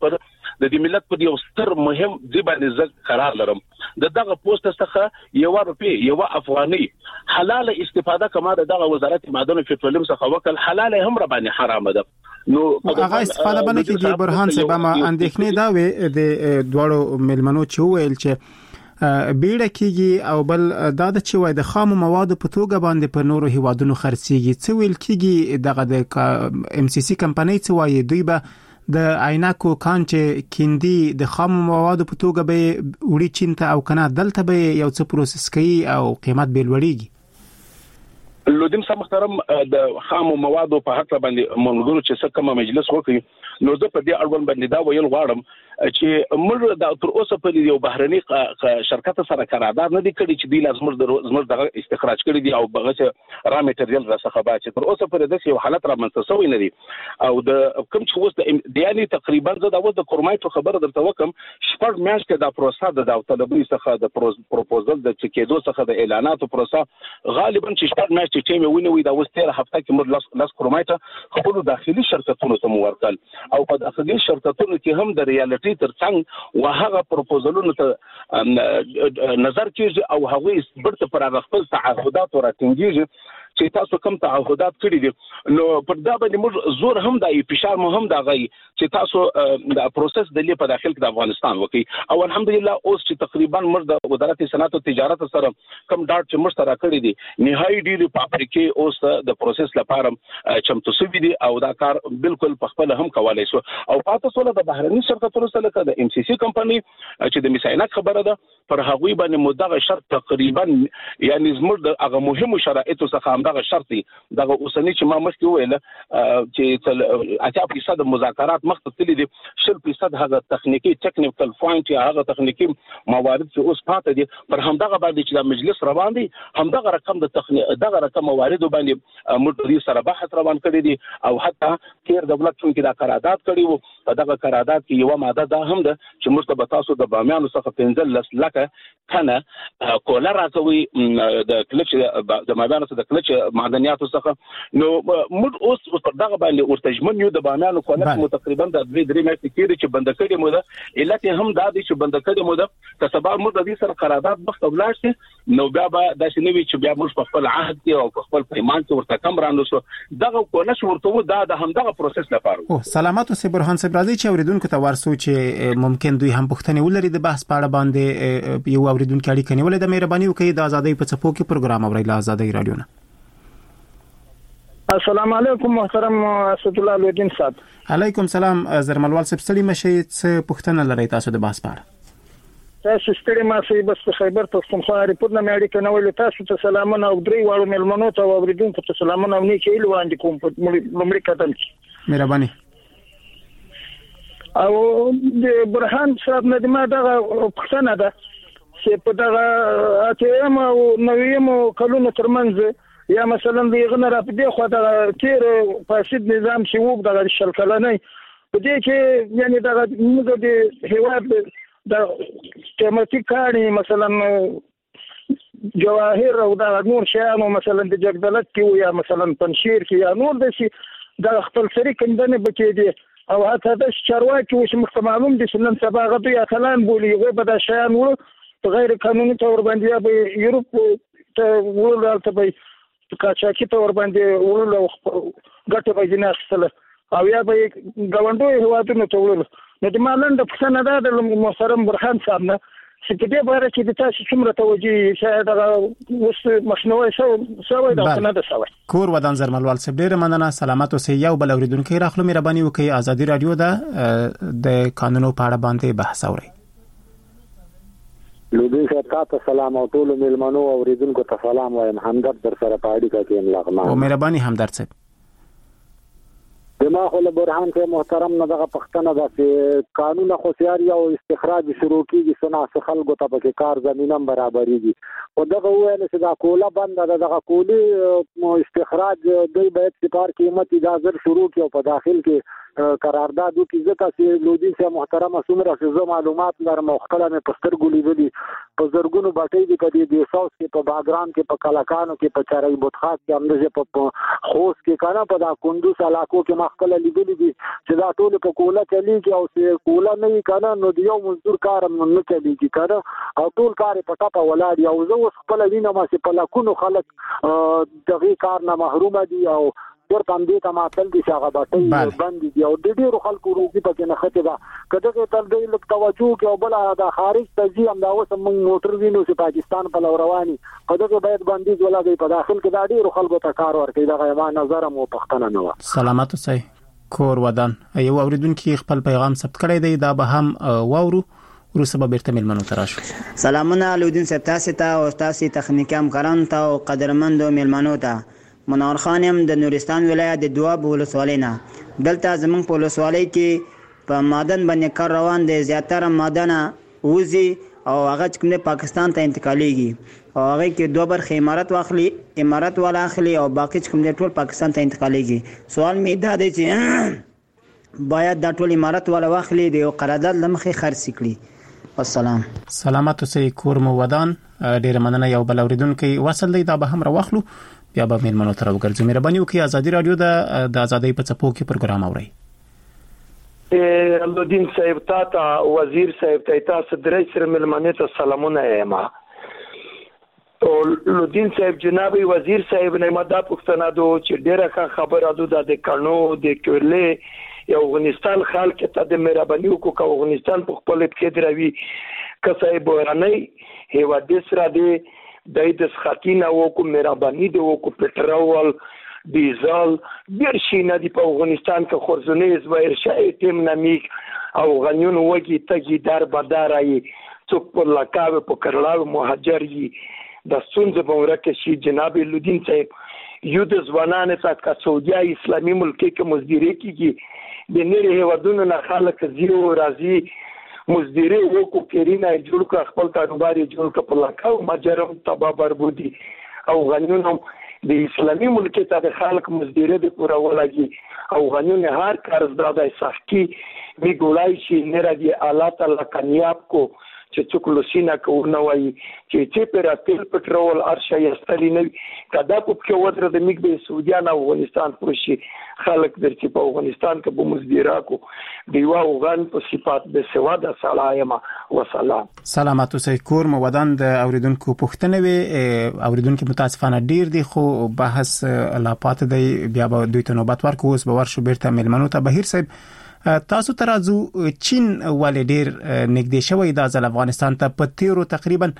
د دې ملت پر یو ستر مهم دی باندې زه قرار لرم. دغه پوسټ څخه یو روپی یو افغاني حلال استفاده کما دغه وزارت معدن او پټرولیم څخه وکړ حلال هم را باندې حرام ده. نو هغه استفاده باندې کې برهان صاحب ما اندېښنې دا وي د دوړو ملمنو چې ویل چې بیړه کیږي او بل دا د چې وای د خام موادو په توګه باندې په نورو هیوادونو خرڅيږي څه ویل کیږي دغه د ام سی سی کمپنۍ څه وای دوی به د عینکو کانچ کیندي د خام موادو په توګه به وړي چین ته او کنه دلته به یو څه پروسس کوي او قیمت به لوړیږي. لودیم سم محترم د خام موادو په حق باندې موږ چې څه کوم مجلس وکړي نو زه په دې اړوند باندې دا ویل غواړم چې موږ د تر اوسه په یو بهرني شرکت سره قرارداد نه دی کړی چې دوی زموږ د استخراج کړی دی او بغه را میټریال را څخه با چې تر اوسه پر دې یو حالت را منځته نه دی او د کوم چې اوس د یعنی تقریبا زه د د کورمایټو خبره درته وکم شپږ میاشتې د پروسه د داوطلبي څخه د پروپوزل د چکیدو څخه د اعلاناتو پروسه غالبا چې شپږ میاشتې ټیم ونوي دا اوس 13 هفته کې موږ لاس کورمایټه خپل داخلي شرکتونو ته ورکړل او په داخلي شرکتونو کې هم د ریالټي ترڅنګ وهغه پروپوزلونو ته نظر کیږي او هغه برته پر خپل تعهدات وراتنګيږي چې تاسو کوم تعهدات کړی دي نو پر دا باندې موږ زور هم د فشار مهم دا غي چې تاسو د پروسس د لې په داخل کې د افغانستان وکي او الحمدلله اوس چې تقریبا موږ د وزارت صنعت او تجارت سره کوم ډاټ چې موږ سره کړی دي نهایي ډیری فابریکې اوس د پروسس لپاره چمتو شوي دي او دا کار بالکل په خپل هم کولای شو او پاتې سول د بهرني شرکتونو سره د ام سی سی کمپنی چې د میساینک خبره ده پر هغوی باندې مدغه شرط تقریبا یعنی زموږ د هغه مهمو شرایطو څخه دغه شرط دغه اوسنی چې ما مخکې ویل چې 80% د مذاکرات مخته تللی دي 20% هغه تخنیکی ټیکنیکل پوینټ یا هغه تخنیکی موارد چې اوس پاتې دي پر همدغه باندې چې د مجلس روان دي همدغه رقم د دغه رقم موارد باندې موږ سره بحث روان کړی دي او حتی کیر دولت چې دا قرارداد کړی وو په دغه قرارداد کې یو ماده ده هم ده چې موږ به تاسو د بامیانو څخه 15 لکه کنه کولا راځوي د کلچ د بامیانو څخه د کلچ معدنیاتو څخه نو موږ اوس پر دغه باندې ورتجمن یو د بامیانو کولا تقریبا د 2-3 میاشتې کې چې بند کړی مو ده علت هم دا دی چې بند کړی مو ده کسبا موږ د دې سره قرارداد مخ ولاړ شي نو بیا به د شنوي چې بیا موږ په خپل عهد کې او په خپل پیمان کې ورته کم رانو شو دغه کولا ورته دا د همدغه پروسس لپاره او سلامات او برهان صاحب راځي چې اوریدونکو ته ورسو چې ممکن دوی هم پوښتنه ولري د بحث په اړه باندې یو اوریدونکو اړیکه نیولې د مهرباني وکړئ د ازادۍ په څپو کې پروګرام اوري له ازادۍ رادیو نه. السلام علیکم محترم اسد الله الدین صاحب. علیکم سلام زرملوال صاحب ستړي مشي څه پوښتنه لري تاسو د بحث په اړه؟ تاسو ستړي ماشي بس خیبر پښتونخوا ریپورت نه مې اړیکه نیولې تاسو ته سلامونه او درې واړو ملمنو ته اوریدونکو ته سلامونه او نیکه ایل وړاندې کوم په لومړي قدم کې. مهرباني. او د برهان صاحب نه ما دغه پښتنه ده چې په دغه اتم او نویم کلونو ترمنځ یا مثلا دغه نه را پدې خو د تیر فاسد نظام چې وو دغه شل کلنې په دې کې یعنی دغه موږ د هیواد د قیمتي کاني مثلا جواهر او د نور شیانو مثلا د جګدلت کې یا مثلا پنشیر کې یا نور د شي د خپل سری کندنه بچي دي او حتی د چارواکي چې مختمعلوم دي چې نن سبا غوي اتلان بولی غو به د شیان ور غیر قانوني تور باندې به یورپ ته ورته به کاچاکی تور باندې ورلو غټه به جناح سره او یا به غوندو هوادونو ته ورلو نو د مالند په سند د محترم برهان صاحب نه چې په دې باره کې د تاسو څومره توجه شاید اوس مخنوي شوی دا نه ده شوی. کور ودان زرملوال صاحب ډیره مننه سلامات اوسئ یو بل اوریدونکو راخلو مهرباني وکړئ ازادي رادیو د قانونو په اړه باندې بحث اوري. لودي ته سلام او ټول ملمنو اوریدونکو ته سلام وایم همدرد در سره په اړیکه کې املاغمان او مهرباني همدرد صاحب. دما خو له برهان کې محترم نه دغه پښتنه ده چې قانون خو سیاري او استخراج شروع کیږي سنا خلکو ته په کار زمينه برابرېږي او دغه وایي چې دا کوله بند ده دغه کولی استخراج دوی باید سپار قیمت اجازه شروع کړي او په داخل کې قرارداد وکړي ځکه چې لودین سه محترم څومره چې معلومات لرم مختلفه مې پستر ګولې دي په زرګونو باټې دي کدي د ساوث کې په باګرام کې په کلاکانو کې په چارای بوتخات کې همدغه په خوست کې کنه په دا کندوز علاقو کې خپل لیدلې دي چې دا ټول په کوله چلیږي او چې کوله نه کنه نو دیو مزدور کار نه چلیږي کنه او ټول کار په ټاپه ولاړ او زه اوس خپل وینم چې په لکونو خلک دغه کار نه محروم دي او ورته هم دې ته ماتل دي چې هغه باټې بند دي او د ډېرو خلکو روزي پکې نه خته ده کله تل دې لک توجه کې او بل دا خارج ته ځي هم دا اوس موږ موټر وینو چې پاکستان په رواني په دغه باید بندیز ولګي په داخل کې دا ډېرو خلکو ته کار ورکړي دا غیما نظر مو پښتنه نه و. سلامات اوسئ کور ودان یو اوریدونکو خپل پیغام ثبت کړی دی دا به هم واورو وروسته به بیرته ملمنو تراشو. سلامونه لودین صاحب تاسو ته او تاسو تخنیکی همکاران ته او قدرمندو ملمنو ته. منور خان يم د نورستان ولایت د دواب ولسوالۍ نه. دلته زمونږ په ولسوالۍ کې په معدن باندې کار روان دی زیاتره معدن وزي او هغه کوم پاکستان ته انتقالیږي او هغه کې دوه برخه امارات والا اخلي او باقي کوم ټول پاکستان ته انتقالیږي. سوال می دا دی چې باید دا ټول امارات والا واخلي د قرارداد لمخې خرڅ کړي. والسلام. سلامات اوسئ کور مو ودان ډیر مننه یو بل اوریدونکو وصل دی دا به هم راوخلو بیا به مېلمنو ته راوګرځو. مهرباني وکړئ ازادي رادیو د ازادۍ په څپو کې پروګرام اورئ. لودین صاحب ته وزیر صاحب ته تاسو درې سره مېلمنه ته سلامونه یم. او لودین صاحب جناب وزیر صاحب نه ماده پښتنه دو چې ډیره خبره ده د کانو د کورلې یو افغانستان خلک ته د مهرباني وکړو افغانستان په خپل کې دروي کسای بوراني هیوا د سره دی د سخاتینه وکړو مهرباني دی وکړو پټرول ډیزل ډیر شي نه دی په افغانستان کې خورزونه زویر شای تیم نمیک او غنیون وږي تګي در بدارای څوک په لکاوه په کرلاو مهاجري د سونځ په ورکه شي جناب لودین صاحب یو د ځوانانه څخه سعودي اسلامي ملک کې مزدوري کیږي د نړۍ هیوادونو نه خلک زیرو راځي مزدوري وکړو کېرینه جوړ کړ خپل کاروبار جوړ کړ په لکاو مجرم تبا بربودي او غنیون د اسلامي ملک ته د خلک مزدوري د پورا ولګي او غنیون هر قرضدار د سختی می ګولای شي نه راځي الله تعالی کامیاب کو چې څوک لسینا کوونه وای چې پر تل پټرول ارشا یستلی نه کدا په کې ودره د میګ به سعودیان او افغانستان پوشي خلک درچې په افغانستان کې به مزدورا کو دیوا اوغان په صفات به سواده سلام وسلام. سلامات اوسئ کور مو ودان د اوریدونکو پښتنه وي اوریدونکو متاسفانه ډیر دي خو بحث لا پات دی بیا به دوی ته نوبت ورکو اوس به ورشو بیرته ملمنو ته بهیر صاحب تاسو ترازو چین ولې ډیر نږدې شوی د افغانستان ته په تیرو تقریبا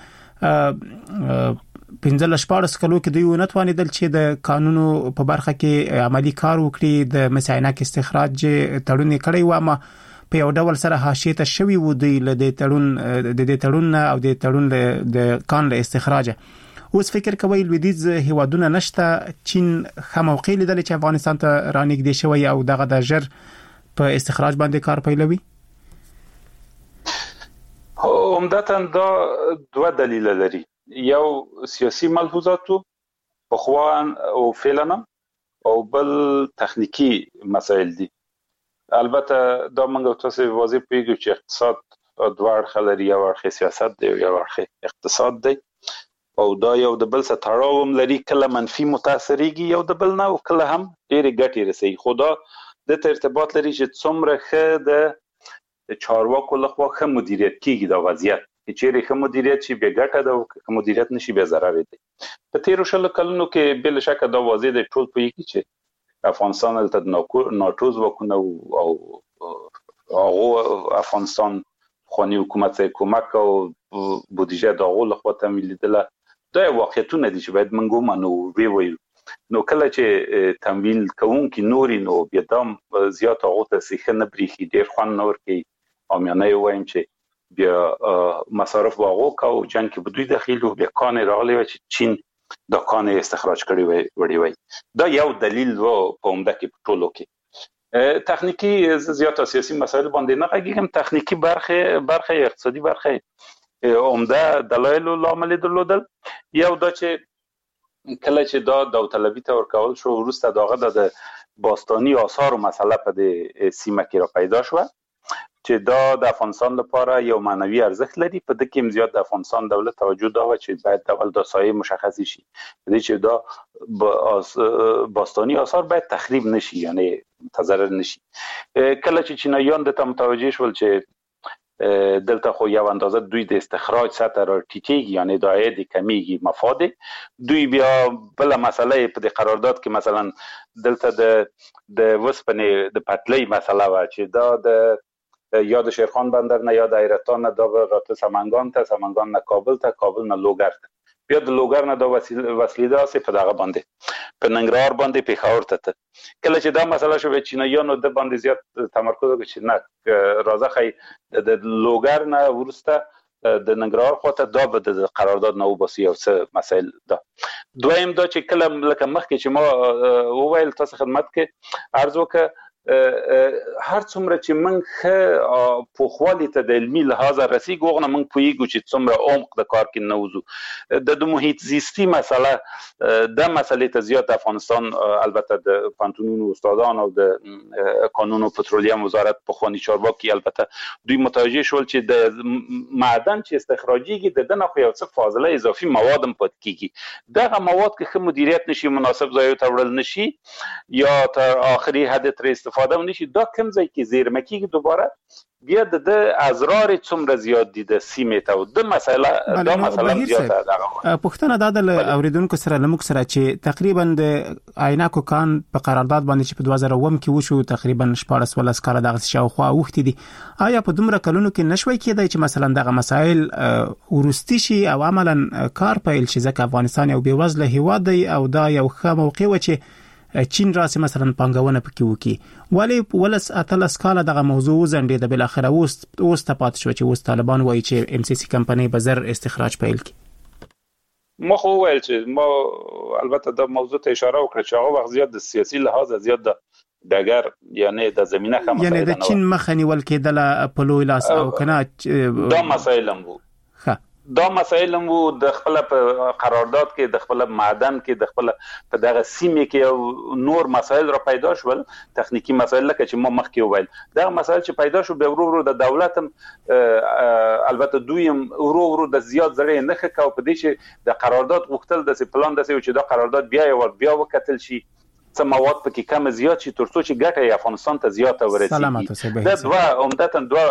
15-14 کلو کې دوی ونتوانیدل چې د قانونو په برخه کې عملی کار وکړي د مساینک استخراج تړون کړی و اما په یو ډول سره حاشیه ته شوی و دی له د تړون او د تړون د قانون استخراج. اوس فکر کوي لویدیز هیوادونه نشته چین خموقي لیدل چې افغانستان ته رانږدې شوی او دغه د ژر په استخراج باندې کار پیلوي. عمدتاً دا دوه دلیل لري یو سیاسي ملحوظات په خوان او فعلا او بل تخنیکی مسائل دي. البته دا موږ تاسو واضح پیږو چې اقتصاد دوه اړخ لري یو اړخ سیاست دی یو اړخ اقتصاد دی او دا یو د بل سره تړاو لري کله منفي متاثرېږي یو د بل نه او کله هم ډېر ګټې رسي خدا د ارتباط لري چې څومره ښه د چارواکو لخوا ښه مدیریت کیږي دا وضعیت چې چیرې ښه مدیریت شي به ګټه ده او ښه مدیریت نشي به ضرر دی. په تیرو شلو کلونو کې بل شک دا واضح دی ټول پوهیږي چې افغانستان ته ناټو ځواکونه او افغانستان خواني حکومت کومک او بودیجه د هغو لخوا تمویل لیدله دا واقعیتونه دي چې باید موږ ومنو ووایو. نو کله چې تمویل کوونکي نوري نو بیا دام زیات هغه ته څه نه بریخي ډیر خوان نور کې امیانه وایم چې بیا مصارف واغو کا او جنگ کې بدوی داخلو بیا کان راغلی چې چین د کان استخراج کړی وړي وای دا یو دلیل و په عمده کې ټولو کې. تخنیکی زیات سیاسی مسائل باندې نه غږیږم. تخنیکی برخه اقتصادي برخه عمده دلایل او لامل درلودل. یو دا چې کله چې دا داوطلبي ته ورکول شو وروسته داغه د باستانی آثار و مسئله په د سیمه کې را پیدا شو چې دا د افغانستان لپاره یو معنوي ارزښت لري. په دې کې زیات د افغانستان دولت توجه دا و چې باید د داسایي مشخص شي دې چې دا باستانی آثار باید تخریب نشي، یعنی تضرر نشي. کله چې چینایان د متوجه شول چې دلته خو یو اندازه دوی د استخراج سطح را ټیټیږي، یعنی د عاید کمیږي، مفاد دوی بیا بل مسئله په د قرارداد کې مثلا دلته د وسپنې د پټلۍ مسئله و چې دا د یا د شیرخان بندر نه یا د حیرتان نه دا راته سمنگان نه کابل ته، کابل نه لوګر ته، بیا د لوګر نه دا وسیله داسې په دغه باندې په ننګرهار باندې پیښور ته. کله چې دا مسله شو چینایانو د باندې زیات تمرکز وکړ چې نه راځه خی د لوګر نه ورسته د ننګرهار خواته دا به د قرارداد نه وباسي او څه مسایل. دا دویم دا چې کله لکه مخکې چې ما وویل تاسو خدمت کې عرض وکړه هر څومره چې موږ په خپل ته د علمي لحاظ رسیدو غوښنه موږ پوهیږو چې څومره عمق د کار کې نوځو. د محیط زیستی مسله د مسلې ته زیات افغانستان البته د پانتونونو استادان او د قانون او پترولیم وزارت په خواني چارواکي البته دوی متوجه شول چې د معدن چې استخراجيږي د دنه خو یو څه فاضله اضافي مواد هم پات کیږي. دغه مواد کې خو مدیریت نشي، مناسب ځای ته وړل نشي یا تر اخري حد تر استفاده ونشي. دا کوم ځای کې زیرمه کیږي دوباره بیا د ازرار څومره زیات دي د سیمې ته او د مسله دا مسله زیاته ده. پښتنه د اوریدونکو سره لمک سره چې تقریبا د عینکو کان په قرارداد باندې چې په 2009 کې وشو تقریبا 14 کال دغه شاوخوا وخت دي. آیا په دومره کلونو کې نشوي کېدای چې مثلا دغه مسائل ورستی شي او عملاً کار پیل شي؟ ځکه افغانستان یو بیوزله هیواد دی او دا یو ښه موقع و چې چین راسي مثلا پنګونه پکې وکي. ولی ولس اتلس کال دغه موضوع زنده د بل اخره اوس ته پات شو چې اوس طالبان وایي چې ام سی سی کمپنی به زر استخراج پیل کړي. ما خو ویل چې ما البته د موضوع ته اشاره وکړه چې هغه وخت زیات د سیاسي لحاظ زیات د دګر یعنی د زمينه خمه یعنی د چین مخنی ول کېدل په لوی لاس او کنه دا مسایل هم وو. دا مسایل هم د خپل قرارداد کې د خپل معدن کې د خپل په دغه سیمه کې نور مسایل را پیدا شول، تخنیکی مسایل لکه چې ما مخکې وویل. دا مسایل چې پیدا شو به ورو د دولت هم البته دوی هم ورو د زیات زړه نه خکاو په دې چې د قرارداد غوښتل د پلان داسې چې دا قرارداد بیا وکتل شي څه مواد پکې کم زیات شي ترڅو چې ګټه افغانستان ته زیاته ورسیږي. دا دوه عمدتاً دوه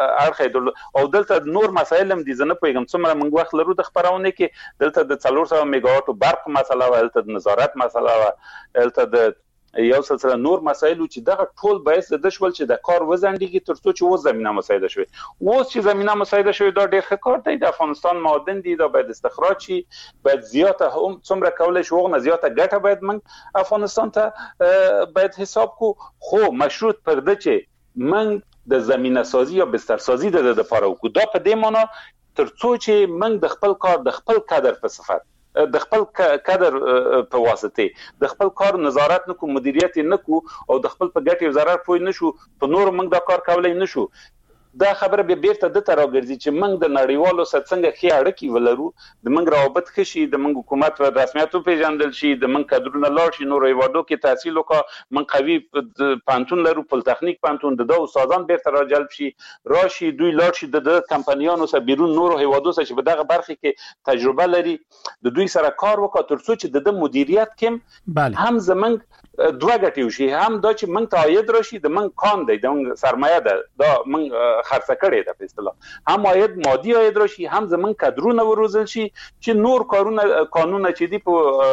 اړخ او دلته نور مسایل هم دي. زه نه پوهیږم څومره موږ وخت لرو د خبرونه کې دلته د 400 میگاواټو برق مسله و، دلته د نظارت مسله و، دلته د یو سلسله نور مسایل چې دغه ټول باعث د شول چې د کار وزندګي ترڅو چې و زمينه مسایده شوی. اوس چې زمينه مسایده شوی دا ډېر ښه کار دی. د افغانستان معادن دي دا باید استخراج شي، باید زیاته هم څومره کولای شو غو زیاته ګټه باید من افغانستان ته باید حساب کو. خو مشروط پر د چې من د زمينه سازي یا بستر سازي د لپاره وکړو. دا په دې معنی ترڅو چې من د خپل کار د خپل قدر په صفت د خپل کادر په واسطه د خپل کار نظارت نکو، مدیریت نکو او د خپل په ګټې ضرر پوي نشو، په نور موږ دا کار کولای نشو. دا خبره به بیرته د تر راګرځي چې موږ د نړیوالو سره څنګه خې اړیکې ولرو، د موږ روابط خشي، د موږ حکومت په رسمیت پیژندل شي، د موږ کډرونه لاړ شي، نور ایوادو کې تحصیل وکړه، موږ قوي پانتون لرو، پل تخنیک پانتون د استادان بیرته راجلب شي، راشي دوی لاړ شي د کمپنیانو سره بیرون نور ایوادو سره چې په دغه برخه کې تجربه لري، د دوی سره کار وکړه ترڅو چې د مدیریت کې هم زمنګ دوه ګټي وشي، هم دا چې موږ ته عاید راشي، د موږ کان دی، د موږ سرمایه ده، دا موږ خرڅ کړي ده په اصطلاح، هم عاید مادي عاید راشي، هم زموږ کډرونه وروزل شي چې نور کارونه قانون چې دی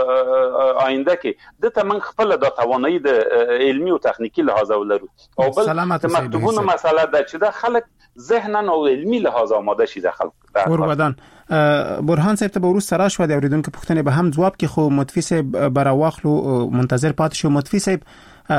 په آینده کې د تمن خپل د توانایي د علمي او تخنیکی لحاظ ولرو. او بل د مکتوبونو مسله ده چې د خلک ذهنن او علمي لحاظ آماده شي د خلک. ورودان برهان صاحب ته ورس سره شو د اوریدونکو پوښتنه به هم جواب کې خو متفی صاحب براواخلو منتظر پات شو. متفی صاحب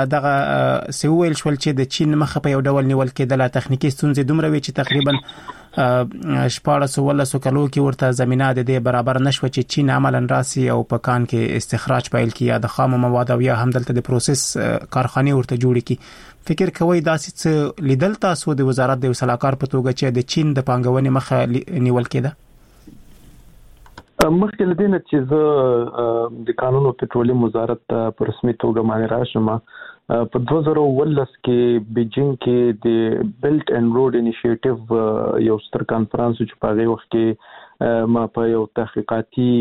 دغه سویل شول چې د چین مخه په یو ډول نیول کېدل، تخنیکی ستونزې دومره وی چې تقریبا 14 کلو کې ورته زمينه د دې برابر نشو چې چین عملاً راسي او په کان کې استخراج پیل کړي یا د خام مواد او یا هم دلته د پروسس کارخانه ورته جوړ کړي. فکر کوي داسې څه لیدل تاسو د وزارت د وسلاکار په توګه چې د چین د پانګونې مخه نیول کېده؟ مخکې له دې نه چې زه د قانون او پټرولیم وزارت په رسمي توګه باندې راشم، په 2019 کې بیجینګ کې د بیلټ اینډ روډ انیشیټیو یو ستر کانفرنس چې په هغه وخت کې ما په یو تحقیقاتي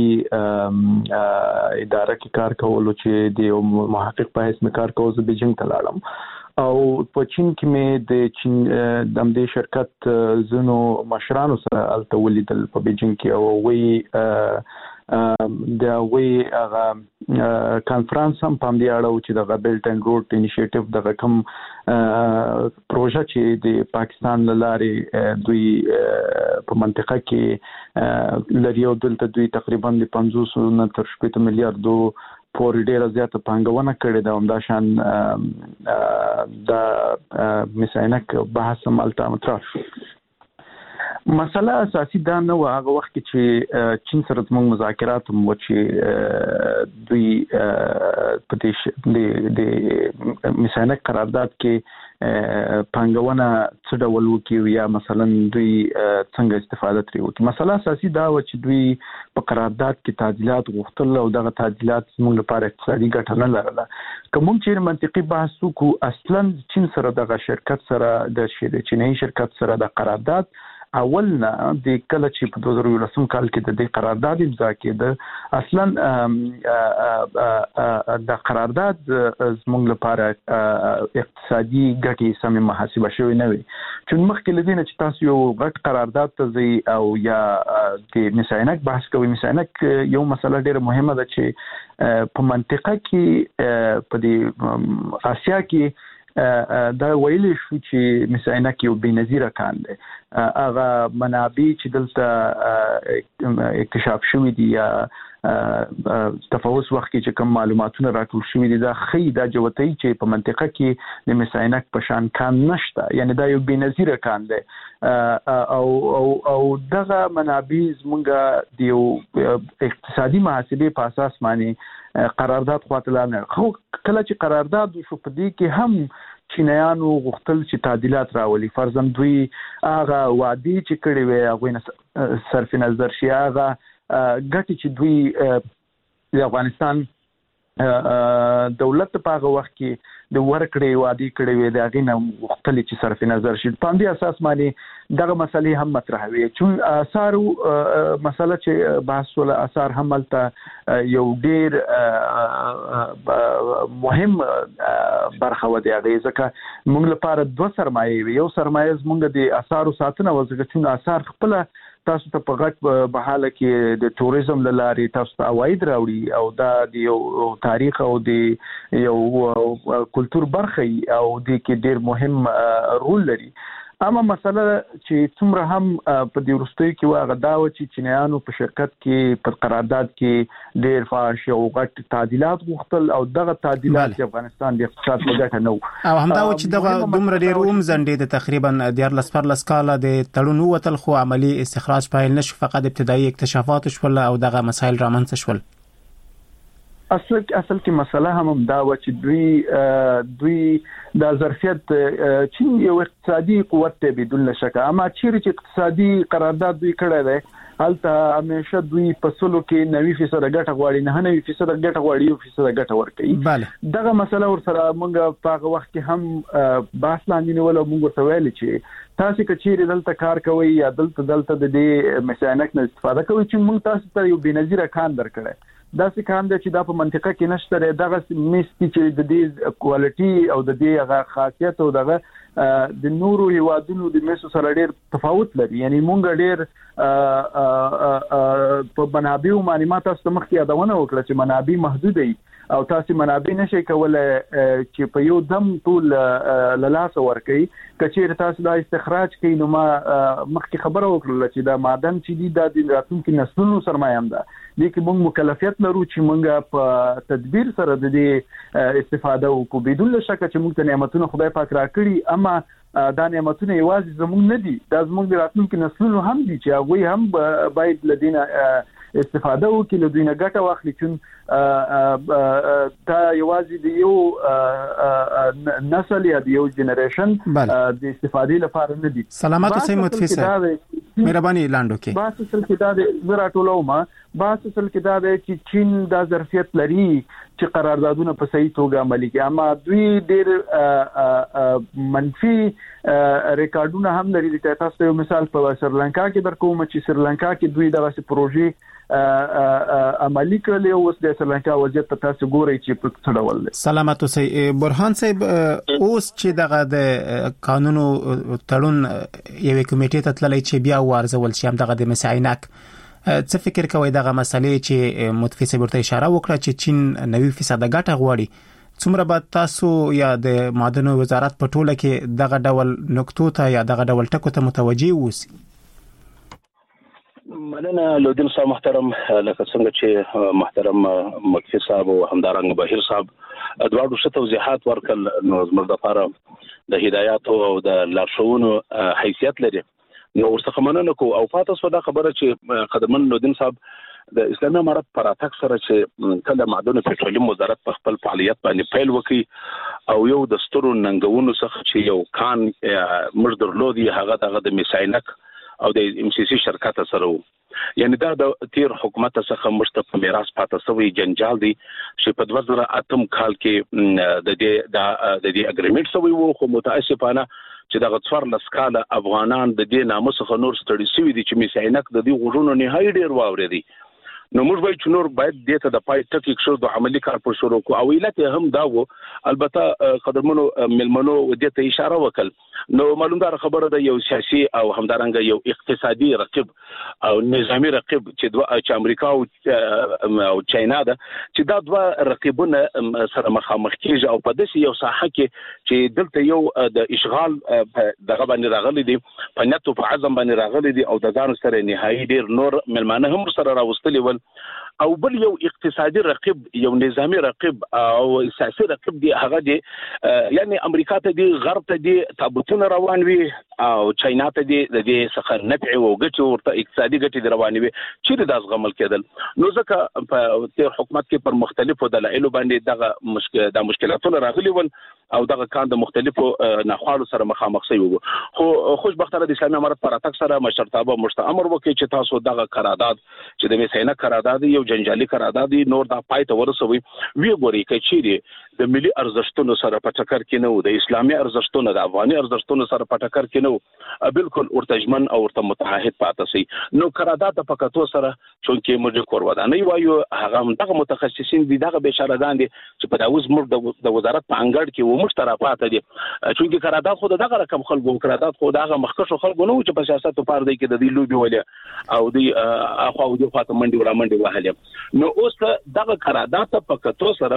اداره کې کار کولو چې د محقق په حیث کار کوم، زه بیجینګ ته لاړم او په چین کې مې د چین د دې شرکت زونو مشرانو سره الته ولیدل په بیجینګ کې، او وی دا وی هغه کانفرنس هم په دې اړه چې د بیلټ اینډ روډ انیشیټیو د کوم پروژه چې د پاکستان لارې دوی په منطقه کې لري او دلته دوی تقریبا د 50 نه تر 60 میلیارډ پورې ډیره زیاته پانګونه کړې ده. همدا شان د مساینک بحث مالته مطرح شو. مسله اساسي دا نه و هغه وخت چې چین سره موږ مذاکرات مو چې دوی په دې د مساینک قرارداد کې پانګونه څه ډول وکړي یا مثلا دوی څنګه استفاده ترې وکړي. مسله اساسي دا و چې دوی په قرارداد کې تعدیلات غوښتل او دغه تعدیلات موږ لپاره اقتصادي ګټه نه لرله. کوم چې منطقي بحث وکړو، اصلا چین سره دغه شرکت سره د چینایي شرکت سره د قرارداد اولنا د کله چې په 2019 کال کې د دې قرارداد امضا کېده، اصلا د قرارداد زموږ لپاره اقتصادي ګټې سم محاسبه شوې نه وي. چې مخکې لدی نه چې تاسو یو غټ قرارداد ته ځي او یا د مساینک بحث کوي، مساینک یو مسله ډېره مهمه ده چې په منطقه کې په دې آسیا کې دا ویلې شو چې مساینک یو بېنظیره کان دی. هغه منابع چې دلته اکتشاف شوي دي یا تفاوض وخت کې چې کوم معلوماتونه راټول شوي دي، دا خې دا جوتای چې په منطقه کې د مساینک په شان کان نشته، یعنی دا یو بېنظیره کان دی او دغه منابع زمونږ د یو اقتصادي محاسبې په اساس باندې قرارداد خواته نه. خو کله چې قرارداد شو په دې کې هم چینایانو غوښتل چې تعدیلات راولي. فرضاً دوی هغه وعده چې کړې وي هغه صرف نظر شي، هغه ګټې چې دوی د افغانستان دولت په هغه وخت کې د ورکړې وعده کړې وي د هغه نه غوښتل چې صرف نظر شي. په دې اساس باندې دغه مسلې هم مطرح وي. چې آثار مسله چې بحث ول آثار هم ملته یو ډیر مهم برخه و دی. هغه ځکه موږ لپاره دوه سرمایې وي. یو سرمایه زموږ د آثارو ساتنه و، ځکه چې آثار خپل تاسو ته په غټ په حاله کې د توریزم لاري تاسو ته عواید راوړي او دا د یو تاریخ او د یو کلچر برخه او د کې ډیر مهم رول لري. اما مسله چې څومره هم په دې وروستیو کې واغ دا و چې چینایانو په شرکت کې په قرارداد کې ډېر فاش او غټ تعدیلات غوښتل او دغه تعدیلات د افغانستان د اقتصاد په ګټه نه و او همدا و چې دغه دومره ډېر زنډې د تقریبا 14 کاله د تړون وتل خو عملی استخراج پیل نشو، فقط ابتدایي اکتشافات شول او دغه مسایل رامنځته شول. اصل کې مسله هم دا و چې دوی د ظرفیت چین یو اقتصادي قوت ته بدون شک، اما چیرې چې اقتصادي قرارداد دوی کړی دی هلته همیشه دوی په سلو کې 90% ګټه غواړي، 99% ګټه غواړي، 1% ګټه ورکوي. دغه مسله ورسره موږ په هغه وخت کې هم بحث لاندې نیول او موږ ورته ویل چې تاسو کچېرې دلته کار کوي یا دلته د دې مساینک نه استفاده کوي چې موږ تاسو ته یو بېنظیره کان درکړی. دا څه کام دی چې دا په منطقه کې نشته، دغه میستي چې د دې کوالټي او د دې هغه خاصیت او دغه د نورو هیوادونو د میسو سره ډېر تفاوت لري. یعنی مونږ ډېر په منابع او معلومات تاسو مخکې یادونه وکړه چې منابع محدود دي او تاسو منابع نشئ کولای چې په یو دم ټول لاس ورکړي. کچېر تاسو دا استخراج کوي نو ما مخکې خبره وکړه چې دا معدن چې دی د راتلونکو نسلونو سرمایه هم ده، لیکن موږ مکلفیت لرو چې موږ په تدبیر سره د دې استفاده وکړو. بدون شک چې موږ ته نعمتونه خدای پاک راکړي، دویمه دا نعمتونه یوازې زموږ نه دي، دا زموږ د راتلونکو نسلونو هم دي چې هغه هم باید لدينا استفاده وکړي، له دوی نه ګټه واخلي، چې دا یوازې د یو نسل یا د یو جنریشن د استفادې لپاره نه دي. سلامات اوسئ متفق صاحب، مهرباني لاندو کې بس اصل کې دا د زراټولوما بس اصل کې دا د چې چین دا ظرفیت لري چې قراردادونه په صحیح توګه عملي کړي، اما دوی ډېر منفي ریکارډونه هم لري. د تاسو یو مثال په سریلانکا کې درکوم چې سریلانکا کې دوی دغه پروژې عملی کړلې او اوس د سریلانکا وضعیت ته تاسو ګورئ چې په څه ډول دی. سلامات اوسئ برهان صاحب، اوس چې دغه د قانونو تړون یوې کمیټې ته تللی چې بیا وارزول شي، هم دغه د مساینک څه فکر کوي دغه مسلې چې متفق صاحب ورته اشاره وکړه چې چین 90% ګټه غواړي، څومره به تاسو یا د معدنو وزارت په ټوله کې دغه ډول نقطو ته یا دغه ډول ټکو ته متوجي اوسئ؟ مننه لودین صاحب محترم، لکه څنګه چې محترم مکفي صاحب او همدارنګ بهیر صاحب دواړو څه توضیحات ورکړل، نو زموږ لپاره د هدایت او د لارښوونو حیثیت لري، نو ورڅخه مننه کو. او فاتح سودا خبره چې قدرمن لودین صاحب د اسلامي امارت پر اتاک سره چې کله معدن پټرولیم وزارت په خپل فعالیت باندې پیل وکړي او یو د سترو ننګونو څخه چې یو کان مر درلودي هغه د میساینک او د MCC شرکت سره وو، یعنی دا د تیر حکومت څخه مشته په میراث پاتې شوی جنجال دی چې په 2008 کال کې د دې اګریمنټ شوی وو، خو متاسفانه چې د غټفر لسکاله افغانان د دې نامه څخه نور ستړي شوی دي چې میساینک د دې غوړونو نهایی ډیر واورېدي. نو موږ باید چې نور باید دته د پای ټکی شو د عملی کار پر شروع کو، او علت هم دا وو البته قدرمنو ملمنو دته اشاره وکړ. نو معلومدار خبره ده یو سیاسي او همدارنګ یو اقتصادي رقیب او نظامی رقیب چې امریکا او چاینا ده چې دا دوه رقیبونه سره مخامخ کیږي او په داسې یو ساحه کې چې دلته یو د اشغال دغه باندې راغلي دي، په نیت او په عزم باندې راغلي دي او د ځان سره نهایی ډیر نور ملمانه هم سره راوستلي ول، او بل یو اقتصادي رقیب، یو نظامی رقیب او سیاسي رقیب دی، هغه دی یعنی امریکا ته دی، غرب ته دی تابوتونه روان وي او چاینا ته دی د دې څخه نفع او ګټه ورته اقتصادي ګټه روان وي چې د غمل کېدل. نو ځکه په تیر حکومت کې پر مختلفو دلایلو باندې دغه مشکلاتونه راغلي ول او دغه کان د مختلفو ناخوالو سره مخامخ شوی وو. خو خوشبختانه د اسلامي امارت پر اتاک سره مشرتابه مستامر وکړي چې تاسو دغه قرارداد چې د میساینک قرارداد یو جنجالي قرارداد نور د پای ته ورسوي وی ګوري کې چې د ملي ارزښتونو سره په ټکر کې نه و، د اسلامي ارزښتونو د افغاني ارزښتونو سره په ټکر کې نه و، بالکل ورتجمن او ورته متحد پاتې شي. نو قرارداد په کتو سره چونکې موږ کوروادانه وایو هغه دغه متخصصین دي، دغه بشاردان دي چې په داوز موږ د وزارت په انګړ کې و مشترکات دي، چونکې قرارداد خو دغه رقم خلکو قرارداد خو دغه مخکښو خلکو نه چې په سیاست په پاره دی کې د دې لوبي ولې او دی اخو او د خاطر منډي ورا منډي وهله. نو اوس دغه قرارداد په کتو سره